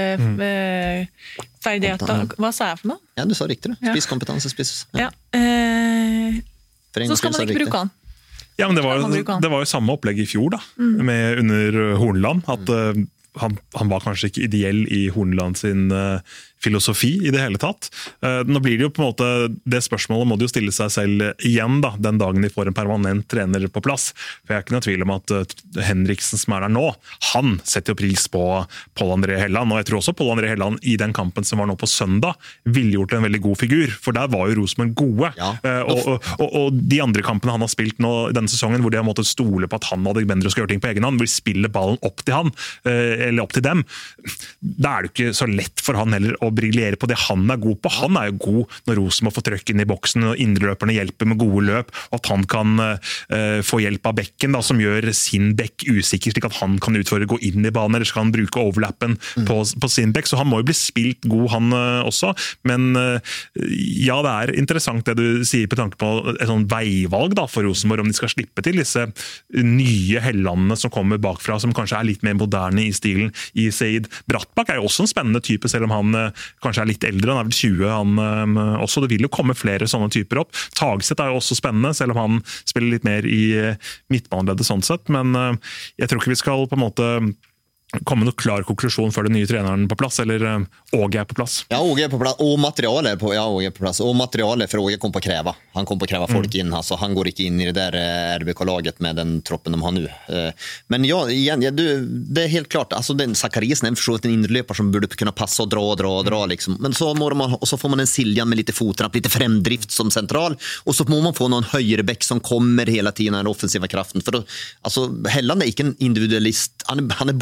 spissferdigheter. Mm. Hva sa jeg for noe? Ja, du sa riktig det. Spisskompetanse, spiss. Ja. Ja. Eh, så skal man ikke bruke han. Ja, men det var, det var jo samme opplegg i fjor da, mm. med under Hornland, at uh, han, han var kanskje ikke ideell i Hornland sin uh, filosofi i det hele tatt. Uh, nå blir det jo på en måte, det spørsmålet må de jo stille seg selv igjen da, den dagen de får en permanent trener på plass. For jeg er ikke noe tvil om at uh, Henriksen som er der nå, han setter jo pris på Pål André Helland, og jeg tror også Pål André Helland i den kampen som var nå på søndag, ville gjort en veldig god figur, for der var jo Rosenborg gode. Ja. Uh, og, og, og, og de andre kampene han har spilt nå denne sesongen, hvor de har måttet stole på at han hadde bedre skal gjøre ting på egen hånd, hvor de spiller ballen opp til han, uh, eller opp til dem, da er det ikke så lett for han heller å briljere på det han er god på. Han er jo god når Rosenborg får trøkk inn i boksen, og indreløperne hjelper med gode løp, og at han kan uh, få hjelp av bekken, da, som gjør sin bekk usikker, slik at han kan utfordre, gå inn i banen, eller så kan han bruke overlappen mm. på, på sin bekk, så han må jo bli spilt god han uh, også, men uh, ja, det er interessant det du sier på tanke på et sånn veivalg da, for Rosenborg, om de skal slippe til disse nye Hellandene som kommer bakfra, som kanskje er litt mer moderne i stilen i Seid. Brattbakk er jo også en spennende type, selv om han uh, kanskje er litt eldre, han er vel tjue han um, også, det vil jo komme flere sånne typer opp. Tagseth er jo også spennende, selv om han spiller litt mer i uh, midtbaneleddet sånn sett, men uh, jeg tror ikke vi skal på en måte komme noe klar konklusjon før den nye treneren på plass, eller uh, Åge er på plass. Ja, Åge er på plass, og materialet er på, ja, Åge er på plass, og materialet for Åge kom på å kreve. Han kom på å kreve folk mm. inn, altså han går ikke inn i det der R B K-laget med den troppen de har nu. Uh, men ja, igen, ja, du, det er helt klart, altså den Zachariasen er forstått en innerløper som burde kunne passe og dra og dra og dra, liksom. Men så, må man, og så får man en Siljan med lite fotrapp, lite fremdrift som central, og så må man få noen høyere bekk som kommer hele tiden, den offensiva kraften. For då, altså, Helland er ikke en individualist, han er, han er både en individualist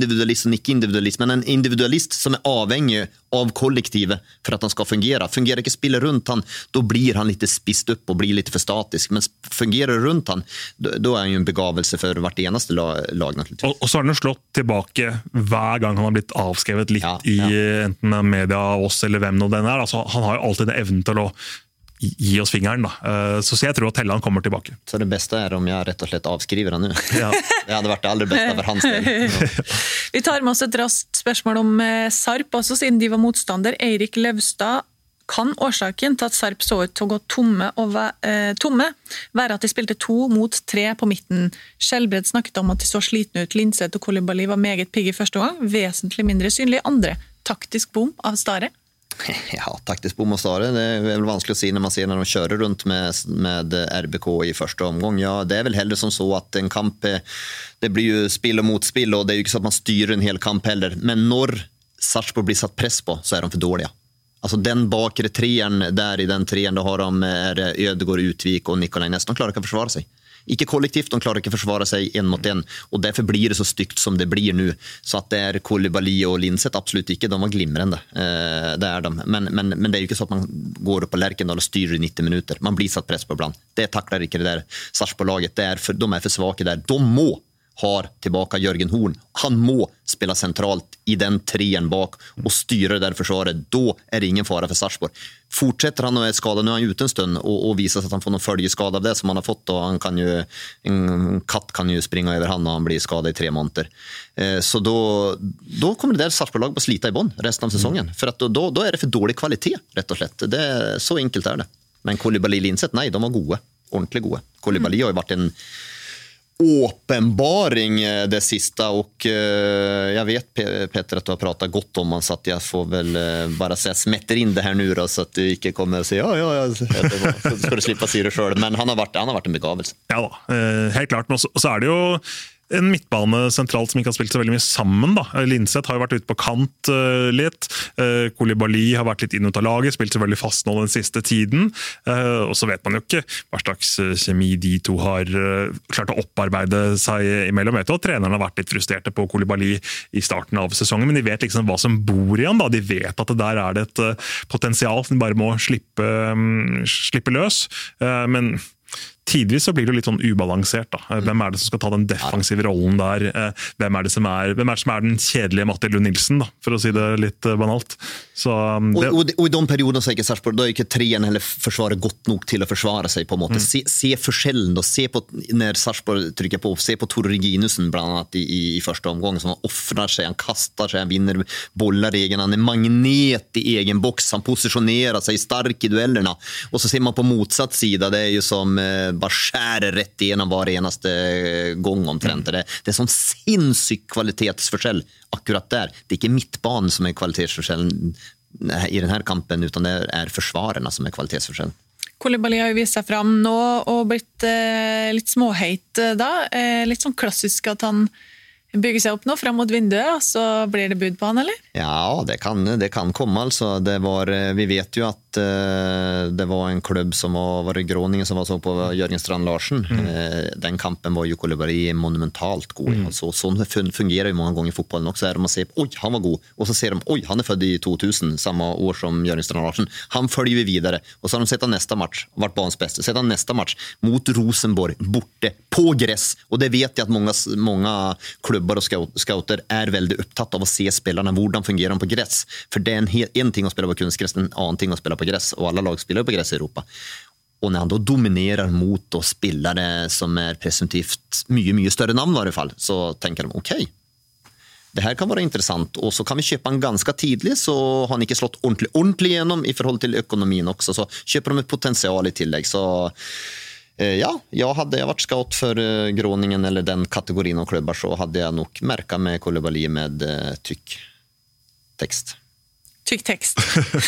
individualist och icke-individualist, men en individualist som är avhängig av kollektivet för att han ska fungera. Fungerar inte spiller runt han, då blir han lite spist upp och blir lite för statisk. Men fungerar det runt han, då, då är han ju en begavelse för vart enaste lag, lag naturligtvis. Og, og så har han slått tilbake hver gang han har blitt avskrevet litt ja, ja. i enten media, oss eller hvem nå den er. Altså, han har jo alltid den evnen til å gi oss fingeren da. Så jeg tror at Helland kommer tilbake. Så det bästa är om jag rätt och slett avskriver han nu. Ja. Det hade varit det allra bästa för hans del. Ja. Vi tar med oss et raskt spørsmål om Sarp, også siden de var motstander. Eirik Levstad, kan årsaken til at Sarp så ut til å gå tomme, og væ- eh, tomme være at de spilte to mot tre på midten? Skjelbred snakket om at de så slitne ut. Linseth og Koulibaly var meget pigge i første gang, vesentlig mindre synlig andre. Taktisk bom av Stare? Ja, taktiskt bom och Stare, det är väl vanskligt att se när man ser när de kör runt med, med R B K i första omgång. Ja, det är väl hellre som så att en kamp, det blir ju spill och motspill och det är ju inte så att man styr en hel kamp heller. Men när Sarpsborg blir satt press på så är de för dåliga. Alltså den bakre trean där i den trean, då har de Ödegård, Utvik och Nikolaj Näs, de klarar inte att försvara sig. Ikke kollektivt, de klarar inte att försvara sig en mot en och därför blir det så stygt som det blir nu. Så att det är Koulibaly och Linseth, absolut inte, de var glimrande. Eh, det är de. Men, men, men det är ju inte så att man går upp på Lerkendal och styr i nittio minuter. Man blir satt press på ibland. Det tacklar inte det där Sarpsborg-laget. Det är för, de är för svaga där. De må har tillbaka Jörgen Horn. Han må spela centralt i den trean bak och styra det där försvaret. Då är det ingen fara för Sarpsborg. Fortsätter han och är skadad, nu är han ute en stund och, och visar att han får någon följeskada av det som han har fått. Och han kan ju, en katt kan ju springa över han och han blir skadad i tre månader. Eh, så då, då kommer det där Sarpsborg-lag på slita i bonn resten av säsongen. Mm. För att då, då, då är det för dålig kvalitet, rätt och slett. Det är, så enkelt är det. Men Koulibaly, Linseth, nej, de var goda. Ordentligt goda. Koulibaly mm. har ju varit en åpenbaring det sista och eh, jag vet Petter att du har pratat gott om han, så att jag får väl eh, bara säga smätter in det här nu då, så att du inte kommer att säga ja ja ja så ska du slippa se det själv, men han har varit han har varit en begavelse. Ja då, eh, helt klart, men så, så är det ju en midtbane centralt som ikke har spilt så veldig mye sammen da. Linseth har jo vært ute på kant uh, litt. Uh, Koulibaly har vært litt inn ut av laget, spilt så veldig fast nå den siste tiden. Uh, og så vet man jo ikke hva slags kjemi de to har uh, klart å opparbeide seg imellom. Vet du, og trenerne har vært litt frustrerte på Koulibaly i starten av sesongen, men de vet liksom hva som bor i han da. De vet at det der er det et uh, potensial som de bare må slippe, um, slippe løs. Uh, men tidvis så blir det litt sånn ubalansert da. Hvem er det som skal ta den defensive rollen der? Hvem er det som er, hvem er, det som er den kjedelige Matti Lund Nilsen da, for å si det litt banalt. Så, det... och, och, och i de perioderna så är inte Sarpsborg, då är inte trean eller försvaret gott nog till att försvara sig på en måte. Mm. Se, se försällen då, se på när Sarpsborg trycker på, se på Tor Reginussen bland annat i, i, i första omgången som han offrar sig, han kastar sig, han vinner bollar i egen, han är magnet i egen box, han positionerar sig stark i duellerna. Och så ser man på motsatt sida, det är ju som eh, bara skär rätt igenom var enaste gång omtrent. Mm. Det, det är sån sinnssyk kvalitetsförskäll akkurat där. Det är inte mittbanen som är kvalitetsförskäll i den här kampen, utan det är försvararna som är kvalitetsförskäll. Koulibaly har jo vist seg fram nå og blitt eh, litt småheit da. Eh, litt sånn klassisk at han bygger sig upp nå fram mot vinduet, så blir det bud på han, eller? Ja, det kan, det kan komma. Alltså. Det var, vi vet ju att eh, det var en klubb som var, var det Groningen som var så på Jörgen Strand Larsen. Mm. Eh, den kampen var ju Koulibaly monumentalt god. Mm. Alltså, så fungerar ju många gånger i fotbollen också. Där man ser, oj, han var god. Och så ser de, oj, han är född i tvåtusen, samma år som Jörgen Strand Larsen. Han följer vi vidare. Och så har de sett nästa match, vart banens bästa. Sett nästa match mot Rosenborg, borte, på gräs. Och det vet jag att många, många klubbar och scouter är väldigt upptatt av att se spelarna, hur de fungerar på gräs. För det är en, en ting att spela på kunstgräs, en annan ting att spela på gräs. Och alla lag spelar på gräs i Europa. Och när han då dominerar mot och spelare som är presumtivt mycket, mycket större namn i varje fall, så tänker de, okej, okay, det här kan vara intressant. Och så kan vi köpa en ganska tidigt, så har han inte slått ordentligt, ordentligt igenom i förhållande till ekonomin också. Så köper de ett potential i tillägg. Så ja, jag hade jag varit scout för uh, Groningen eller den kategorin av klubbar, så hade jag nog märkat med Koulibaly med uh, tyck text. Tykk tekst.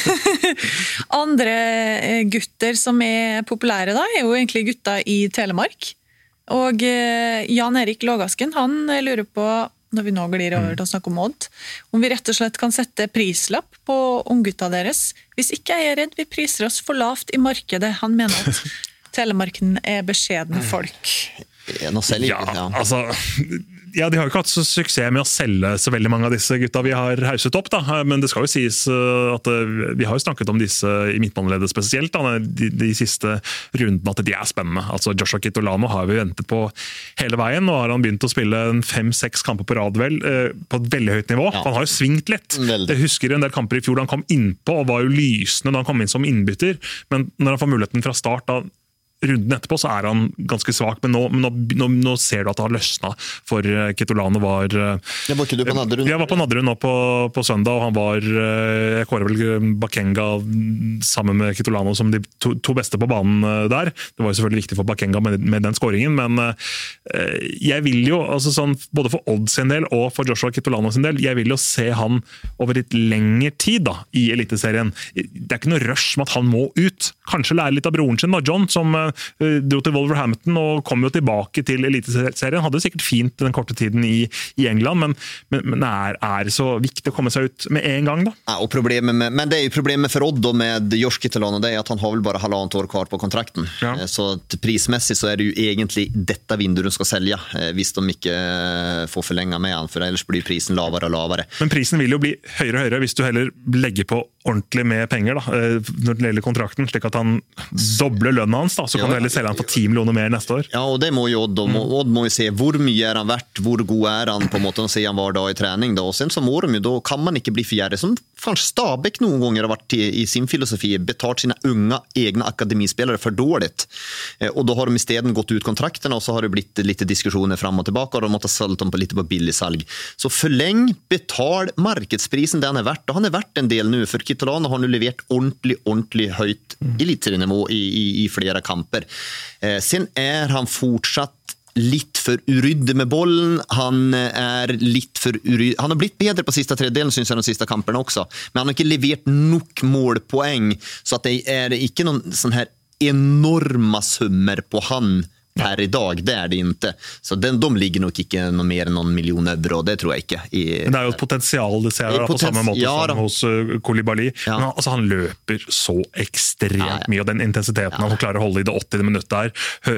Andre eh, gutter som er populære da, er jo egentlig gutta i Telemark. Og eh, Jan Erik Lågasken, han lurer på, når vi nå glir over til å snakke om Odd, om vi rett og slett kan sette prislapp på unggutta deres. Hvis ikke jeg er redd, vi priser oss for lavt i markedet. Han mener at Telemarken er beskjedne folk. Ja, altså Ja, de har jo ikke hatt så suksess med å selge så veldig mange av disse gutta vi har hauset opp, da. Men det skal jo sies at vi har jo snakket om disse i midtbaneleddet spesielt, da, de, de siste rundene, at de er spennende. Altså Joshua Kitolano har vi ventet på hele veien, og har han begynt å spille fem-seks kamper på rad vel, på et veldig høyt nivå. Ja. Han har jo svingt litt. Veldig. Jeg husker en del kamper i fjor da han kom innpå, og var jo lysende da han kom inn som innbytter, men når han får muligheten fra start da, runden etterpå så er han ganske svak, men nå, nå, nå, nå ser du at det har løsnet for Kitolano var... Jeg var ikke du på Nadderud? Jeg var på Nadderud nå på, på søndag, og han var, jeg kårer vel Bakenga sammen med Kitolano som de to, to beste på banen der. Det var jo selvfølgelig viktig for Bakenga med, med den skåringen, men jeg vil jo, altså sånn, både for Odd sin del og for Joshua Kitolano sin del, jeg vil jo se han over litt lengre tid da, i eliteserien. Det er ikke noe rush med at han må ut. Kanskje lære litt av broren sin da, John, som dro til Wolverhampton og kom jo tilbake til eliteserien. Hadde sikkert fint den korte tiden i, i England, men, men, men er, er det så viktig å komme seg ut med en gang da? Ja, og problemet med, men det er jo problemet for Odd og med Josh Kitolano, det er at han har vel bare halvannet år kvar på kontrakten. Ja. Så prismessig så er det jo egentlig dette vinduet du skal selge, hvis de ikke får forlenge med han, for ellers blir prisen lavere og lavere. Men prisen vil jo bli høyere og høyere hvis du heller legger på ordentlig med penger da, når det gjelder kontrakten, slik at han dobler lønnen hans da, så kan ja, du heller selge han for ti millioner mer neste år. Ja, og det må jo Odd, mm. Odd må jo se hvor mye er han verdt, hvor god er han på en måte, å se han hver dag i trening da, og sen så må de jo, da kan man ikke bli fjerde, som kanskje Stabæk noen ganger har vært i, i sin filosofi, betalt sine unge egne akademispelare for dårligt, eh, og da har de i stedet gått ut kontrakterna, og så har det blitt litt diskusjoner fram og tilbake, og de måtte selge dem på litt på billig salg. Så forleng, betal markedsprisen det han er verdt, og han er verdt en del nu, for Kitolano har nu levert ordentlig, ordentlig høyt mm. elitserienivå i, i, i flere kamper. Eh, sen er han fortsatt litt for urydde med bollen, han er litt for urydde, han har blitt bedre på sista tredjedelen synes jeg de sista kamperna også, men han har ikke levert nok målpoeng, så at det er ikke noen sånn her enorma summer på han per i dag, det er det ikke. Så den, de ligger nok ikke noe mer enn noen million euro, det tror jeg ikke. I, men det er jo et potensial, det ser jeg på samme måte ja, som hos uh, Koulibaly. Ja. Men altså, han løper så ekstremt ja, ja. mye, og den intensiteten ja. han klarer å holde i det åttiende minutt der.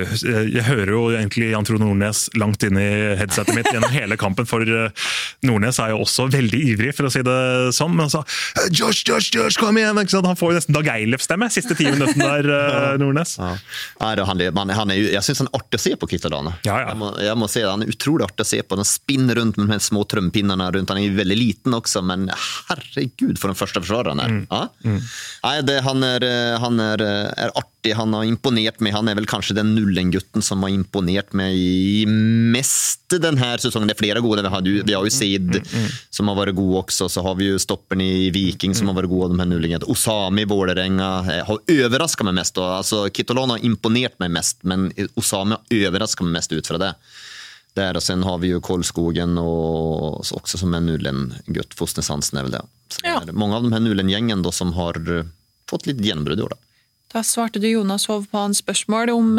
Jeg hører jo egentlig Jan Trond Nordnes langt inn i headsetet mitt gjennom hele kampen, for Nordnes er jo også veldig ivrig, for å si det sånn, men han sa, Josh, Josh, Josh, kom igjen! Han får jo nesten Dag Eilef-stemme siste ti minutten der, uh, Nordnes. Ja. Ja, han, han, han er jo, jeg synes han er artig å se på Kitolano. Ja, ja. Jeg, må, jeg må si han er utrolig artig å se på. Han spinner rundt med de her små trømpinnerne rundt. Han er veldig liten også, men herregud for den første forsvareren her. Mm. Ja? Mm. Nei, det, han, er, han er, er artig. Han har imponert meg. Han er vel kanskje den nullengutten som har imponert meg i mest den her sesongen. Det er flere gode. Vi har, vi har jo Seid mm. mm. som har vært god også. Så har vi jo stopperen i Viking som har vært god av de her nullengene. Osami i Vålerenga har overrasket meg mest. Altså, Kitolano har imponert meg mest, men Osami har överraskat mig mest ut fra det. Där, och sen har vi ju Kolskogen och också som en nullen Gött Fostnes Hansen är väl det. Så ja. det är många av de här nullen-gängen då som har fått litt gjennombrud i år da. Da svarte du Jonas Hov på hans spørsmål om,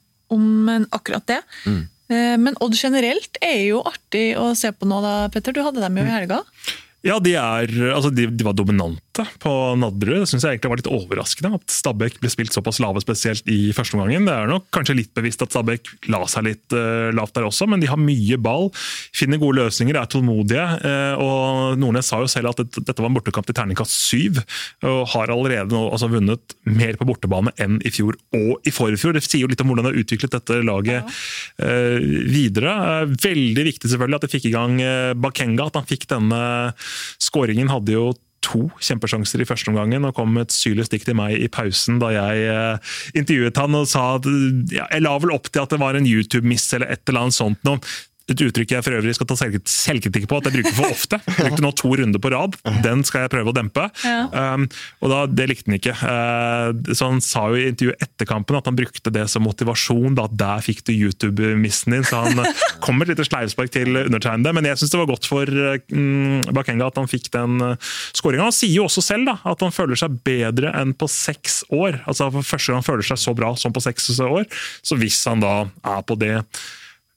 om akkurat det. Mm. Men Odd generelt er jo artig å se på nå da, Petter. Du hadde dem jo i helga. Ja, de, er, altså de, de var dominante på Nadderud. Det synes jeg egentlig var litt overraskende at Stabæk ble spilt såpass lave, spesielt i første omgangen. Det er nok kanskje litt bevisst at Stabæk la seg litt uh, lavt der også, men de har mye ball, finner gode løsninger, er tålmodige, uh, og Nordnes sa jo selv at det, dette var en bortekamp til terningkast syv, og har allerede nå, altså, vunnet mer på bortebane enn i fjor og i forfjor. Det sier jo litt om hvordan det har utviklet dette laget uh, videre. Uh, veldig viktig selvfølgelig at de fikk i gang uh, Bakenga, at han fikk denne skåringen. Hadde jo to kjempesjanser i første omgangen, og kom et syrlig stikk til meg i pausen da jeg eh, intervjuet han og sa at ja, jeg la vel opp til at det var en YouTube-miss eller et eller annet sånt noe. Et uttrykk jeg for øvrig skal ta selvkritikk på, at jeg bruker for ofte. Jeg brukte nå to runder på rad. Den skal jeg prøve å dempe. Ja. Um, og da, det likte han ikke. Uh, så han sa jo i intervjuet etter kampen at han brukte det som motivasjon, da der fikk du YouTube-missen din, så han kom med et lite sleivspark til undertegnede. Men jeg synes det var godt for um, Bakenga at han fikk den uh, skåringen. Han sier jo også selv da, at han føler seg bedre enn på seks år. Altså for første gang han føler seg så bra som på seks år. Så hvis han da er på det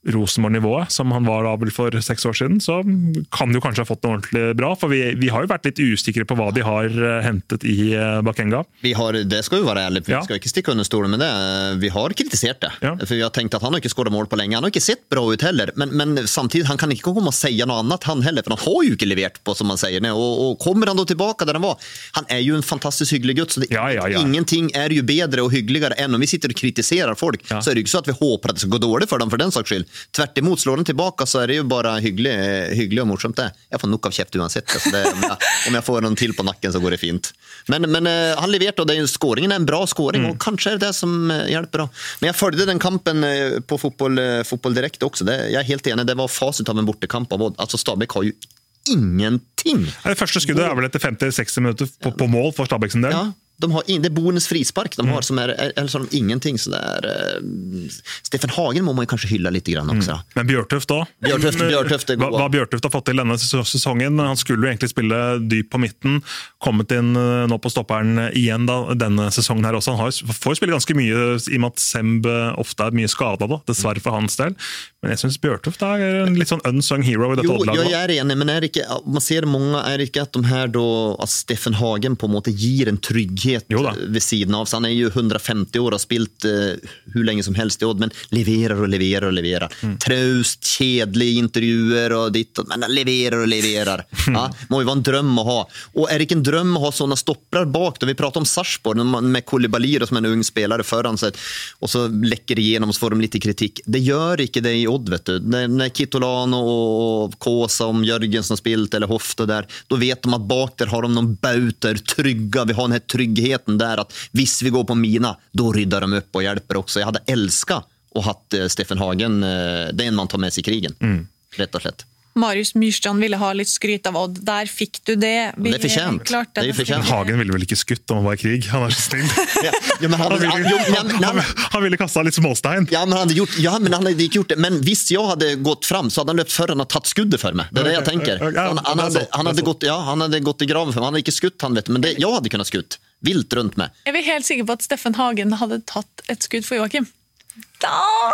Rosenborg-nivået, som han var da vel for seks år siden, så kan de jo kanskje ha fått det ordentlig bra, for vi, vi har jo vært litt usikre på hva de har hentet i Bakenga. Vi har, det skal jo være ærlig, vi Ja. skal ikke stikke under stolen med det. Vi har kritisert det, Ja. for vi har tenkt at han har ikke skåret mål på lenge. Han har ikke sett bra ut heller, men, men samtidig, han kan ikke komme og si noe annet han heller, for han har jo ikke levert på, som man sier, og, og kommer han da tilbake der han var? Han er jo en fantastisk hyggelig gutt, så det, Ja, ja, ja. ingenting er jo bedre og hyggeligere enn om vi sitter og kritiserer folk, Ja. så er det jo ikke så at vi håper at det skal gå dårlig for dem for den saks skyld. Tvert imot, slår den tilbake, så er det jo bare hyggelig, hyggelig og morsomt det. Jeg får nok av kjeft uansett, altså det, om, jeg, om jeg får noen til på nakken så går det fint. Men, men uh, han leverte, og det er jo skåringen er en bra skåring, mm. og kanskje er det det som uh, hjelper da. Men jeg følte den kampen uh, på fotball, uh, fotball direkte også, det, jeg er helt enig, det var fasit av en bortekamp av Odd. Altså Stabæk har jo ingenting. Det første skuddet er vel etter femti til seksti minutter på, på mål for Stabæk sin del. Ja. De har in, det er boende frispark de har, som er, eller som ingenting, så det er uh, Steffen Hagen må man kanskje hylle litt grann også. Mm. Men Bjørtuft da? Bjørtuft, Bjørtuft er god. Hva, hva Bjørtuft har fått til denne sesongen, han skulle jo egentlig spille dyp på midten, kommet inn nå på stopperen igjen da, denne sesongen her også. Han har, får spille ganske mye, i og med at Semb ofte er mye skadet da, dessverre for hans del. Men jeg synes Bjørtuft er en litt sånn unsung hero i dette jo, oddlaget. Jo, jeg er enig, men er det ikke, man ser mange, er det ikke at de her da, at Steffen Hagen på en måte gir en trygghet ved siden av, så han er jo hundre og femti år og har spilt uh, hur lenge som helst i Odd, men leverer og leverer og leverer. Mm. Traust, kjedelige intervjuer og ditt, men han leverer og leverer. Ja, må jo være en drøm å ha. Og er det ikke en drøm å ha sånne stoppere bak? Da vi prater om Sarpsborg med Koulibaly som en ung spelare foran seg, og så lekker det igenom, så får de litt kritikk. Det gjør ikke det i Odd, vet du. Når Kitolano og Kåsa om Jørgensen har spilt, eller Hofte der, da vet de at bak der har de noen bauter, trygga, vi har den her tryggheten der, at hvis vi går på mina, då rydder de upp och hjälper också. Jag hade älskat och haft Steffen Hagen, det är en man tar med sig i krigen, mm. rätt och slett. Marius Myrstrand ville ha litt skryt av Odd. Der fikk du det. Vi, det er fortjent. Klart, det er fortjent. Hagen ville vel ikke skutt om han var i krig. Han er så snill. ja, ja, men han, han, ville, jo, ja, han, han, han ville kastet litt småstein. Ja, men han hadde gjort, ja, men han hadde ikke gjort det. Men hvis jeg hadde gått fram, så hadde han løpt før han hadde tatt skuddet for meg. Det er det jeg tenker. Han, han, hadde, han, hadde, gått, ja, han hadde gått i graven for meg. Han hadde ikke skutt, han vet, men det, jeg hadde kunnet skutt. Vilt rundt meg. Jeg er helt sikker på at Steffen Hagen hadde tatt et skudd for Joakim. Da!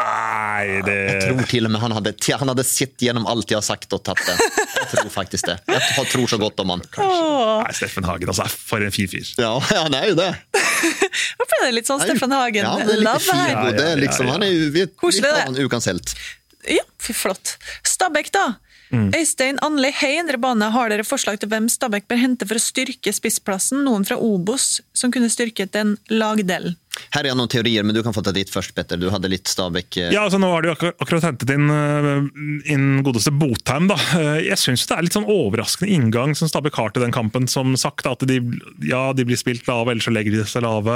Nei, det... Jeg tror til og med han hadde, han hadde sett gjennom alt jeg har sagt og tatt det. Jeg tror faktisk det. Jeg tror så godt om han. Nei, Steffen Hagen, altså, for en fin fyr. Ja, han er jo det. Hvorfor er det litt sånn Steffen Hagen? Ja, det er litt fyr, det er liksom, han er jo litt av en ukens helt. Ja, fy flott. Stabæk da. Mm. Øystein Anneli, hei Indre Bane, har dere forslag til hvem Stabæk bør hente for å styrke spissplassen? Noen fra Obos som kunne styrket en lagdel? Her er noen teorier, men du kan få ta ditt først, Petter. Du hadde litt Stabæk... Ja, altså nå har de akkurat, akkurat hentet inn, inn godeste Botheim, da. Jeg synes det er litt sånn overraskende inngang som Stabæk har til den kampen, som sagt at de, ja, de blir spilt lave, ellers så legger de seg lave.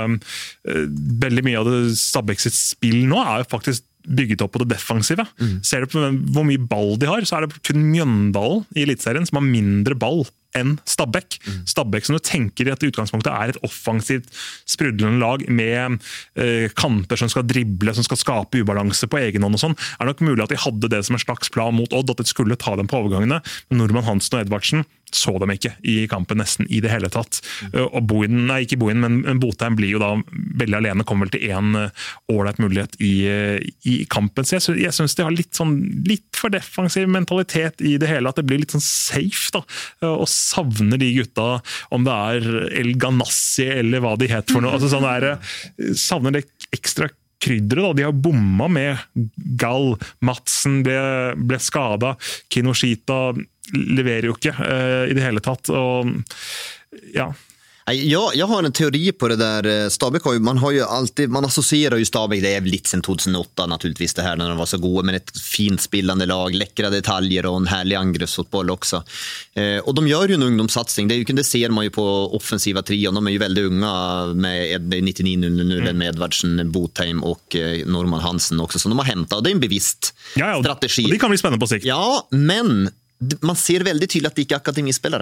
Veldig mye av det Stabæk sitt spill nå er jo faktisk bygget opp på det defensive. Mm. Ser du på hvor mye ball de har, så er det kun Mjøndalen i Eliteserien som har mindre ball enn Stabæk. Mm. Stabæk som du tenker i at utgangspunktet er et offensivt sprudlende lag med eh, kanter som skal drible, som skal skape ubalanse på egen hånd og sånn, er nok mulig at de hadde det som en slags plan mot Odd, at de skulle ta dem på overgangene, men Norman Hansen og Edvardsen så dem ikke i kampen nesten i det hele tatt. Mm. Og Bohin, nei ikke Bohin, men Botheim blir jo da veldig alene, kommer vel til en ålreit mulighet i, i kampen. Så jeg, jeg synes de har litt sånn, litt for defensiv mentalitet i det hele, at det blir litt sånn safe da, og savner de gutta, om det er El Ganassi eller hva de heter for noe, altså sånn der, savner det ekstra kryddere da, de har bomma med Gall, Madsen ble, ble skadet, Kinoshita leverer jo ikke uh, i det hele tatt, og ja. Jag, jag har en teori på det där. Stabæk har ju, man har ju alltid, man associerar ju Stabæk, det är lite sen tjugohundraåtta naturligtvis det här när de var så goda, men ett fint spillande lag, läckra detaljer och en härlig angreppsfotboll också. Eh, och de gör ju en ungdomssatsning, det, är ju, det ser man ju på offensiva trion, de är ju väldigt unga med nittionio nu, nu mm. med Edvardsen, Botheim och eh, Norman Hansen också, som de har hämtat, och det är en bevisst ja, ja, strategi. Och det kan bli spännande på sikt. Ja, men man ser väldigt tydligt att det inte är akademispelare.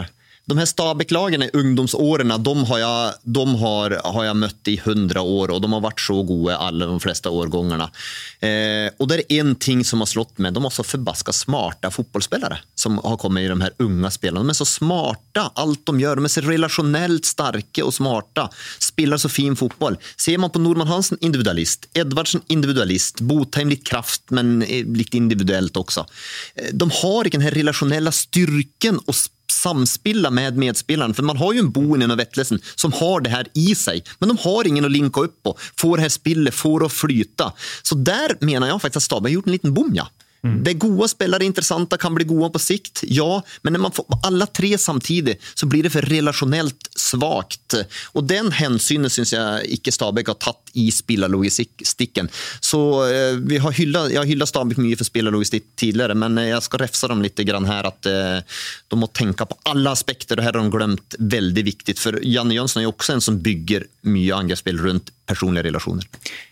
de här Stabæk-lagen i ungdomsårena, de har jag, de har, har jag mött i hundra år och de har varit så goda alla de flesta årgångarna. Eh, och det är en ting som har slått med, de har så förbaska smarta fotbollsspelare som har kommit i de här unga spelarna. De är så smarta, allt de gör, de är så relationellt starka och smarta, spelar så fin fotboll. Ser man på Norman Hansen, individualist, Edvardsen individualist, Botheim lite kraft men lite individuellt också. De har inte den här relationella styrken och samspilla med medspelaren, för man har ju en Boinen och Vettlesen som har det här i sig, men de har ingen att linka upp på, får det här spillet, får att flyta. Så där menar jag faktiskt att Stabæk har gjort en liten bom, ja. Mm. Det goda spelare intressanta, kan bli goda på sikt, ja, men när man får alla tre samtidigt så blir det för relationellt svagt, och den hänsynen syns jag icke Stabæk har tagit i spelarlogistiken. Så eh, vi har hyllat, jag har hyllat Stabæk mycket för spelarlogistik tidigare, men jag ska räfsa dem lite grann här att eh, de måste tänka på alla aspekter, och här har de glömt väldigt viktigt, för Janne Jönsson är också en som bygger mycket angreppsspel runt personliga relationer.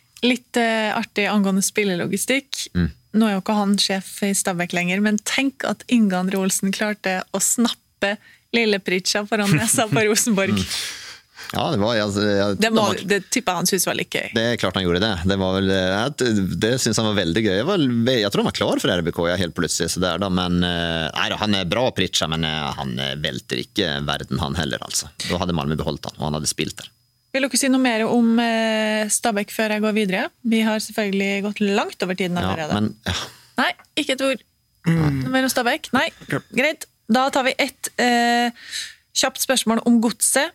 Lite artig angående spillelogistikk. Mm. Nå er jo ikke han sjef i Stabæk lenger, men tenk at Inge André Olsen klarte å snappe lille Pritja foran nesa på Rosenborg. Mm. Ja, det var jag, jag, det, var, det typ han synes var lite gøy. Det är klart han gjorde det. Det var väl det syns han var väldigt gøy. Jag, var, jag tror han var klar för R B K, jag helt plötsligt så där då, men nej då, han är bra Pritja, men han välter inte världen han heller alltså. Då hade Malmö behållit han och han hade spilt där. Vil dere si noe mer om eh, Stabæk før jeg går videre? Vi har selvfølgelig gått langt over tiden allerede. Ja, men, ja. Nei, ikke et ord. Mm. Noe mer om Stabæk? Nei, greit. Da tar vi et eh, kjapt spørsmål om godset.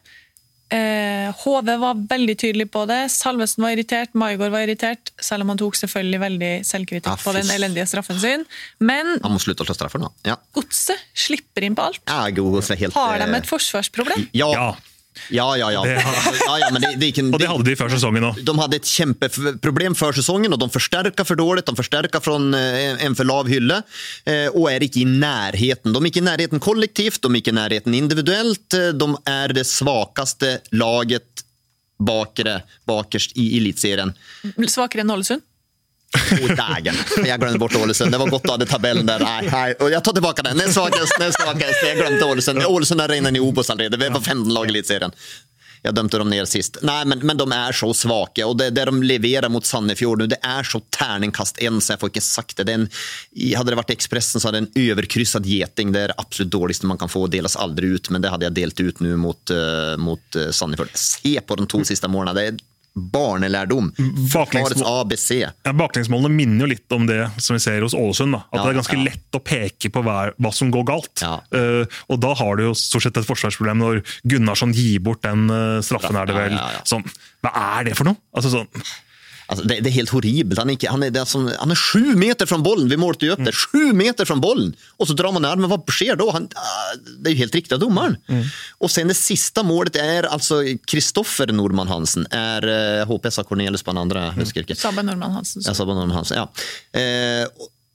Eh, H V var veldig tydelig på det. Salvesen var irritert, Maigård var irritert, selv om han tok selvfølgelig veldig selvkritikk ja, på den elendige straffen sin. Men han må slutte å slå straffer nå. Ja. Godset slipper inn på alt. Ja, godset helt... Har de et forsvarsproblem? Ja. ja. Ja, ja, ja. Det, ja, ja men det, det, det, och det hade de för säsongen också. De hade ett kämpeproblem för säsongen och de förstärker för dåligt, de förstärker från en för lav hylla och är inte i närheten. De är inte i närheten kollektivt, de är inte i närheten individuellt, de är det svagaste laget bakre, bakerst i elitserien. Svagare än Ålesund? Oh, dagen. Jag glömde bort Ålesund. Det var gott att ha det tabellen där. Nej, nej. Och jag tar tillbaka den. Den svagaste, den svagaste. Jag glömde Ålesund. Ålesund är redan i Obos redan. Det var femton lag i elitserien. Jag dömde dem ner sist. Nej, men, men de är så svaga. Och det, det de levererar mot Sandefjord nu, det är så tärningkast en, så jag får inte sagt det. Den, hade det varit Expressen så hade en överkryssad geting. Det är det absolut dåligaste man kan få. Delas aldrig ut, men det hade jag delt ut nu mot, uh, mot uh, Sandefjord. Se på de två sista månaderna. Det är barnelærdom. Baklengsmål, A B C. Ja, baklengsmålene minner jo litt om det som vi ser hos Ålesund. Da. At ja, det er ganske ja. lett å peke på hva, hva som går galt. Ja. Uh, og da har du jo stort sett et forsvarsproblem når Gunnarsson gir bort den uh, straffen, er det vel. Ja, ja, ja. Sånn, hva er det for noe? Altså sånn... Alltså det, det är helt horribelt. Han är, han, är, det är som, han är sju meter från bollen. Vi målade ju upp mm. det. Sju meter från bollen. Och så drar man ner. Men vad sker då? Han, det är ju helt riktigt av domaren. Mm. Och sen det sista målet är alltså Kristoffer Norman Hansen. Är uh, H P S Cornelius på den andra. Mm. Sabba Norman Hansen. Ja, Sabba Norman Hansen, ja. Eh,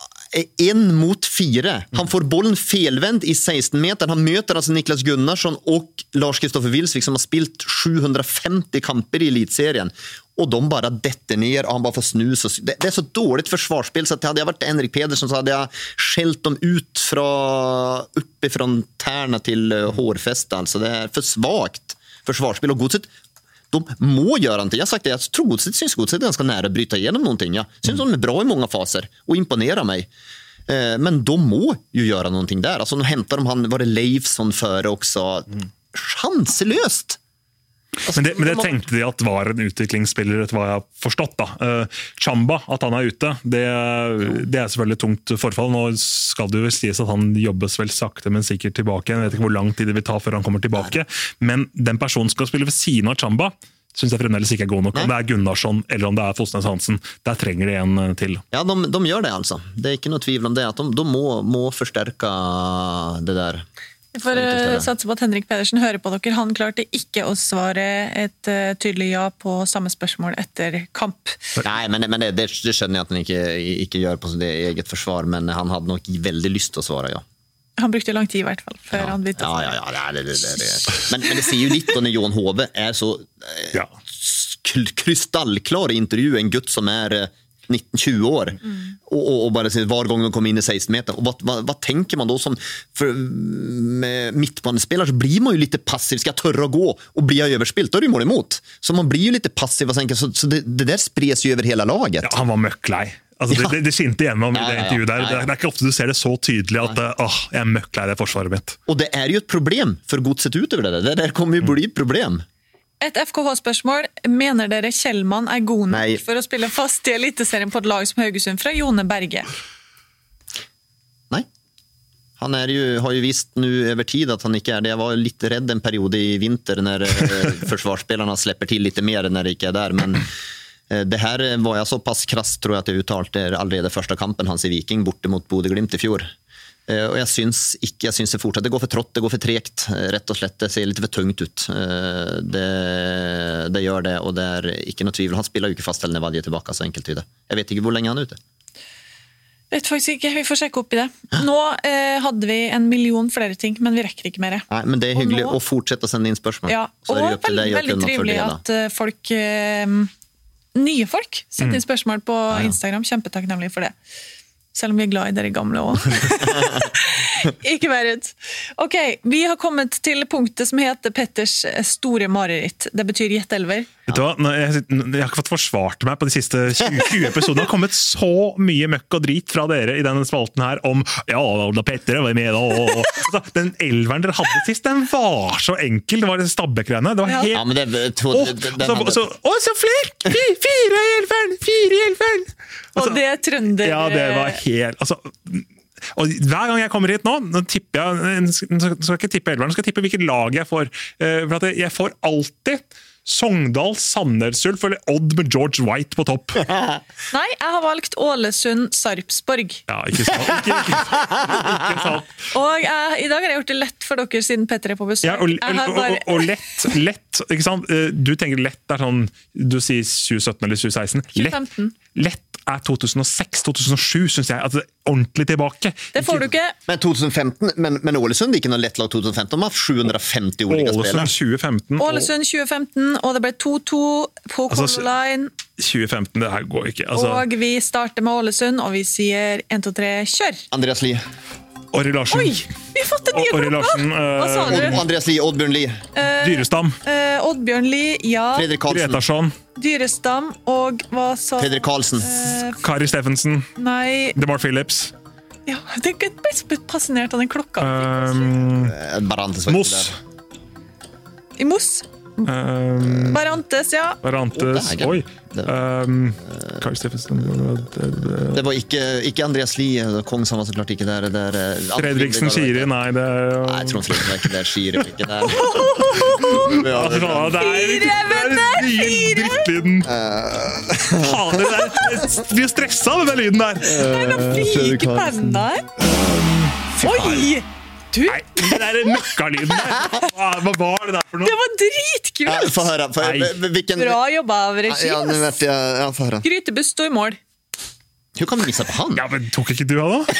en mot fyra. Han får bollen felvänd i sexton meter. Han möter alltså Niklas Gunnarsson och Lars-Kristoffer Wilsvik som har spilt sjuhundrafemtio kamper i elitserien. Och de bara detter ner och han bara får snus. Och det, det är så dåligt försvarsspel så att hade jag varit Henrik Pedersen så hade jag skällt dem ut från, uppifrån tärna till uh, hårfästa. Alltså det är för svagt försvarsspel. Och Godset, de må göra någonting. Jag har sagt det, jag tror Godset syns Godset är ganska nära att bryta igenom någonting. Jag syns mm. de är bra i många faser och imponerar mig. Eh, men de må ju göra någonting där. Alltså de hämtar de han, var det Leifsson före också. Mm. Chanslöst. Men det, men det tenkte de at var en utviklingsspiller, etter hva jeg har forstått da. Uh, Chamba, at han er ute, det, det er selvfølgelig tungt forfall. Nå skal det jo sies at han jobbes vel sakte, men sikkert tilbake. Jeg vet ikke hvor lang tid det vil ta før han kommer tilbake. Men den personen skal spille ved siden av Chamba, synes jeg fremdeles ikke er god nok. Om det er Gunnarsson eller om det er Fosnes Hansen, der trenger de en til. Ja, de, de gjør det altså. Det er ikke noe tvivl om det, at de, de må, må forsterke det der. Vi får satse på at Henrik Pedersen hører på dere. Han klarte ikke å svare et uh, tydelig ja på samme spørsmål etter kamp. Nei, men, men det, det, det skjønner jeg at han ikke, ikke gjør på det eget forsvar, men han hadde nok veldig lyst til å svare ja. Han brukte lang tid i hvert fall, før ja. han bytte. Ja, ja, ja, det, det, det, det. Men, men det ser jo litt når Johan Hove er så eh, ja. krystallklar i intervju, en gutt som er nitton tjugo år mm. och, och bara var gång de kommer in i sexton meter och vad, vad, vad tänker man då som för med mittbanespelare så blir man ju lite passiv, ska jag törra gå och bli överspilt, då är det ju mål emot så man blir ju lite passiv och tänker, så, så det, det där spres ju över hela laget. Ja, han var møkklei. Altså, ja. det, det skinte igjennom i ja, det ja, ja. intervjuet der. Ja, ja. Det er ikke ofte du ser det så tydelig at åh, jeg er møkklei det forsvaret mitt. Och det är ju ett problem för godset utöver det där. Det där kommer ju bli ett problem. Et F K H-spørsmål. Mener dere Kjellmann er god nok Nei. for å spille fast i eliteserien på et lag som Haugesund fra Jone Berge? Nej. Han är ju, har ju visst nu över tid att han inte är det. Jag var lite rädd en period i vinter när eh, försvarsspelarna släpper till lite mer när det inte är där. Men eh, det här var jag så pass krass tror jag att jag uttalt det allerede första kampen hans i Viking borte mot Bodø/Glimt i fjor. Eh, och jag syns inte, jag syns det fortsatt. Det går för trått, det går för tregt. Eh, rätt och slett, det ser lite för tungt ut. Eh, det, det gör det och det är inte något tvivel. Han spelar ju inte fast när Vadje är tillbaka så enkelt i det. Jag vet inte hur länge han är ute. Vet faktisk ikke, vi får sjekke opp i det. Nå eh, hadde vi en million flere ting, men vi rekker ikke mer. Nei, men det er hyggelig nå, å fortsette å sende inn spørsmål. Ja, og veldig, veldig trivelig at folk, eh, nye folk setter inn spørsmål på ja, ja. Instagram. Kjempetakknemlig for det. Selv om vi er glad i dere gamle også. Ikke vær redd. Ok, vi har kommet til punktet som heter Petters store mareritt. Det betyr gjettelver. Vet du hva? Jeg, jeg har ikke fått forsvart meg på de siste tjue, tjue episodene. Det har kommet så mye møkk og drit fra dere i denne spalten her om ja, da Petter var med da. Og, og. Den elveren dere hadde sist, den var så enkel. Det var det Stabæk-greiene. Det var helt... Ja, men det... To, å, den så, hadde... så, å, så flink! Fire i elveren! Fire i elveren! Altså, og det er trønder... Ja, det var helt... Altså, og hver gang jeg kommer hit nå, nå tipper jeg, så skal jeg ikke tippe elveren, så skal jeg tippe hvilket lag jeg får. For at jeg får alltid Sogndal, Sandnes Ulf eller Odd med George White på topp. Nei, jeg har valgt Ålesund, Sarpsborg. Ja, ikke sant. Ikke, ikke, ikke sant. Og jeg, i dag har jeg gjort det lett for dere siden Petter er på besøk. Ja, og, og, bare... og, og lett, lett, ikke sant? Du tenker lett er sånn, du sier tjue sytten eller tjue seksten. tjue femten. Lett, lett er to tusen og seks til to tusen og sju, synes jeg, at det er ordentlig tilbake. Det får du ikke. Men to tusen femten, men, men Ålesund er ikke noe lettlag to tusen femten, de har sjuhundrafemtio olika spelare. Ålesund tjue femten. Ålesund tjue femten, og det ble to to på altså, Color Line. tjue femten, det her går ikke. Altså... Og vi starter med Ålesund, og vi sier en, to, tre, kjør! Andreas Lie. Orri Larsen. Oi, vi har fått en ny klokka! Larsen, uh, Hva sa du? Andreas Lie, Oddbjørn Lie. Uh, Dyrestam. Uh, Oddbjørn Lie, ja. Fredrik Karlsen. Gretarsson. Dyrestam, og hva sa... Fredrik Karlsen. Uh, Kari Steffensen. Nei. DeMar Phillips. Ja, det er ikke passionert av den klokka. Um, Barantes. Moss. I Moss. Um, Barantes, ja. Barantes, oh, oi. Um, Carl Steffensen. Det var ikke, ikke Andreas Lie, Kongshamn var så klart ikke der. der Fredriksen, Kiri, nei, det er... Nei, jeg tror Fredriksen var ikke der, Kiri var ikke der. Ja, det er ikke drittlyden. Faen, vi er stresset med den lyden der. Nei, da flyker pennen der. Oi! Du? Nei, det der møkka-lyden der. Hva var det der for noe? Det var dritkult! Ja, få høre. Få høre. Hvilken... Bra jobba av regi. Ja, ja, ja, få høre. Grytebuss står i mål. Hur kan du missa på han? Ja, men tok ikke du han da?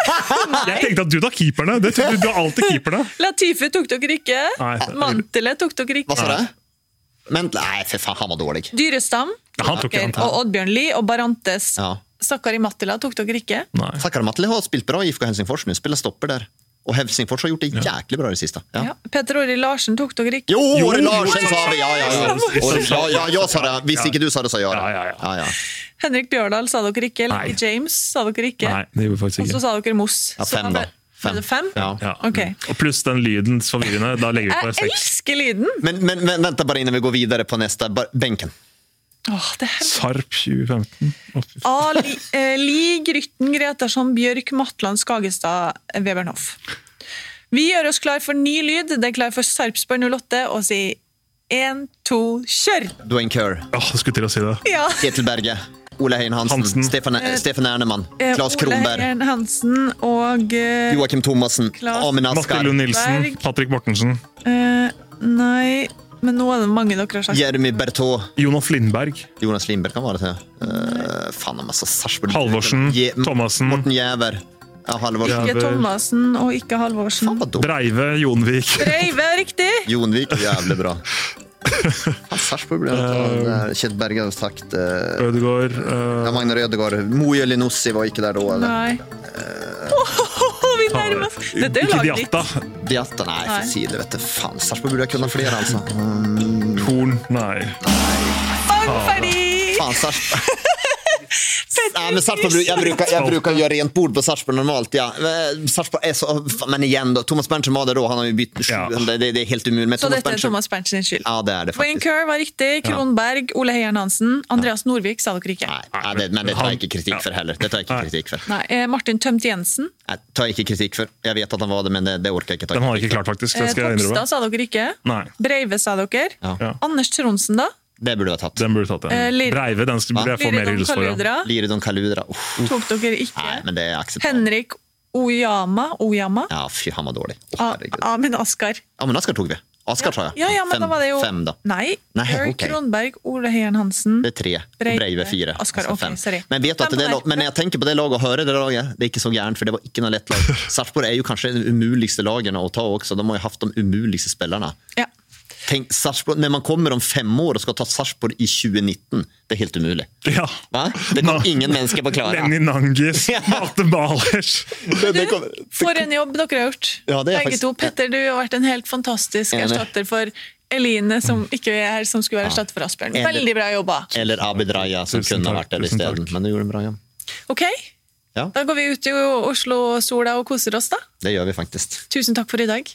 Jeg tenkte at du tar keeperne. Det tok, du har alltid keeperne. Latifi tok dere ikke. Nei, Mantele tok dere ikke. Hva sa det? Men, nei, for faen, han var dårlig. Dyrestam. Ja, han tok okay. han Og Oddbjørn Lie og Barantes. Ja. Sakari Mattila tok dere ikke. Nei. Sakari Mattila har spilt bra i I F K Helsingfors nu. Spiller stopper der. Og Helsingfors har gjort det jäkligt bra det sista. Ja. Ja. Petter Orri Larsen tok dere ikke. Jo, Orri Larsen sa det. Ja, ja, ja. Ja, ja, jeg sa det. Hvis ikke du sa det, så gjør det. Ja, ja, ja. ja. Henrik Bjørdal sa dere ikke. Lenny James sa dere ikke. Nei, det gjorde faktisk ikke. Og så sa dere Moss. Ja, fem da. Fem. Er det fem? Ja. Ja. Okay. Og pluss den lyden forvirrende, da legger vi på seks. seks. Jeg elsker lyden. Men, men, men vänta bara innan vi går videre på neste. Benken. Åh, det er... Sarp tjue femten. A. Li, eh, Li Grytten, Gretarsson, Bjørk, Matland, Skagestad, Webernhoff. Vi gjør oss klar for ny lyd. Det er klar for Sarpsborg null åtte og si en, to, kjør! Dwayne Kerr. Åh, jeg skulle til å si det. Ja. Ketil Berge. Ole Hein Hansen. Hansen. Stefan, Stefan Ernemann. Claes Kronberg. Ole Hein Hansen og... Uh, Joakim Thomassen. Amin Askar. Martin Lund Nilsen. Patrick Mortensen. Uh, nei... Men nå er det mange dere har sagt. Jeremy Berthaud. Jonas Lindberg. Jonas Lindberg kan være det. Uh, fan, det er masse Sarsborg. Halvorsen. Je Thomassen. Morten Jæver. Ja, Halvorsen. Ikke Thomassen og ikke Halvorsen. Fan, Breive, Jonvik. Breive, riktig. Jonvik, jævlig bra. Sarpsborg ble det. Kjell Berge har sagt uh, Ødegaard uh, ja, Magnar Ødegaard. Moje Linossi var ikke der da, eller? Nei. Uh, oh, vi nærmer oss. Dette er jo laget ditt. Diatta, nei, for side, vet du. Faen, Sarpsborg burde kunne flere, altså. Um, Horn, nei. Fang ferdig! Faen, Sarpsborg. Nej, men Sarpsborg, jag brukar jag brukar göra rent bord på Sarpsborg normalt. Ja. Sarpsborg är så men igen då Thomas Berntsen var det då, han har ju bytt ja. det, det är helt umuligt med så Thomas dette er Berntsen. Thomas Berntsen skyld. Ja, det är det faktiskt. Wayne Kerr var riktig, Kronberg, Ole Heieren Hansen, Andreas Norvik sa dere ikke. Nej, det, men det tar jag inte kritik för heller. Det tar jag inte kritik för. Nej, Martin Tömt Jensen. Nej, tar jag inte kritik för. Jag vet att han var det, men det, det orkar jag inte ta. Den har inte klart faktiskt. Det ska jag ändra. Tokstad sa dere ikke. Nej. Breive sa dere. Ja. Anders Tronsen da? Det burde du ha tatt. Den burde du tatt, ja. Uh, Breive, den burde jeg få mer hyllest for. Ja. Liridon Kaludra. Uh. Tok dere ikke? Nei, men det er akseptabelt. Henrik Oyama. Oyama? Ja, fy, han var dårlig. Oh, ah, men Askar. Ja, men Askar tog vi. Askar sa jeg. Ja, ja, men fem, da var det jo... Fem, da. Nei, Nei Erik okay. Kronberg, Ole Heieren Hansen. Det er tre. Breive, Breive fire. Askar, altså, ok, sorry. Men vet du at det lag, men når jeg tenker på det laget og hører det laget, det er ikke så gærent, for det var ikke noe lett lag. Sarpsborg er jo kanskje de umuligste lagene å ta også. De har jo haft de umuligste spillerne. Ja. Tänk, Sarpsborg, när man kommer om fem år och ska ta Sarpsborg i tjugo nitton, det är helt umuligt. Ja. Va? Det kommer ingen människa på klara. Lenny Nangis, Marte Balers. For en jobb dere har gjort. Ja, det er Begge faktisk... to. Petter, du har vært en helt fantastisk erstatter for Eline, som ikke er her, som skulle være erstatter for Asbjørn. Veldig bra jobba. Eller Abid Raja, som tusen kunne ha vært der i stedet. Men du gjorde en bra jobb. Ok, ja. Da går vi ut i Oslo-sola og koser oss da. Det gjør vi faktisk. Tusen takk for i dag.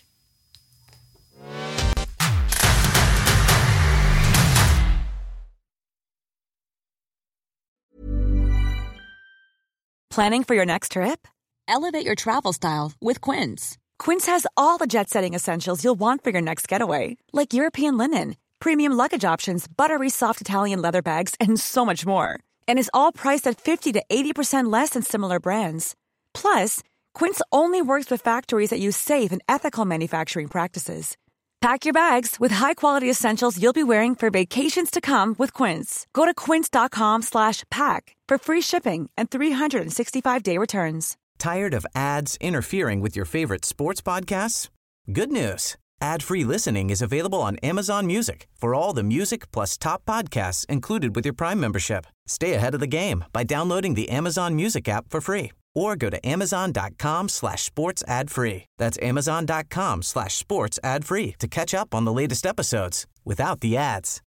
Planning for your next trip? Elevate your travel style with Quince. Quince has all the jet-setting essentials you'll want for your next getaway, like European linen, premium luggage options, buttery soft Italian leather bags, and so much more. And is all priced at fifty to eighty percent less than similar brands. Plus, Quince only works with factories that use safe and ethical manufacturing practices. Pack your bags with high-quality essentials you'll be wearing for vacations to come with Quince. Go to quince.com slash pack for free shipping and three sixty-five day returns. Tired of ads interfering with your favorite sports podcasts? Good news. Ad-free listening is available on Amazon Music for all the music plus top podcasts included with your Prime membership. Stay ahead of the game by downloading the Amazon Music app for free or go to amazon.com slash sports ad free. That's amazon.com slash sports ad free to catch up on the latest episodes without the ads.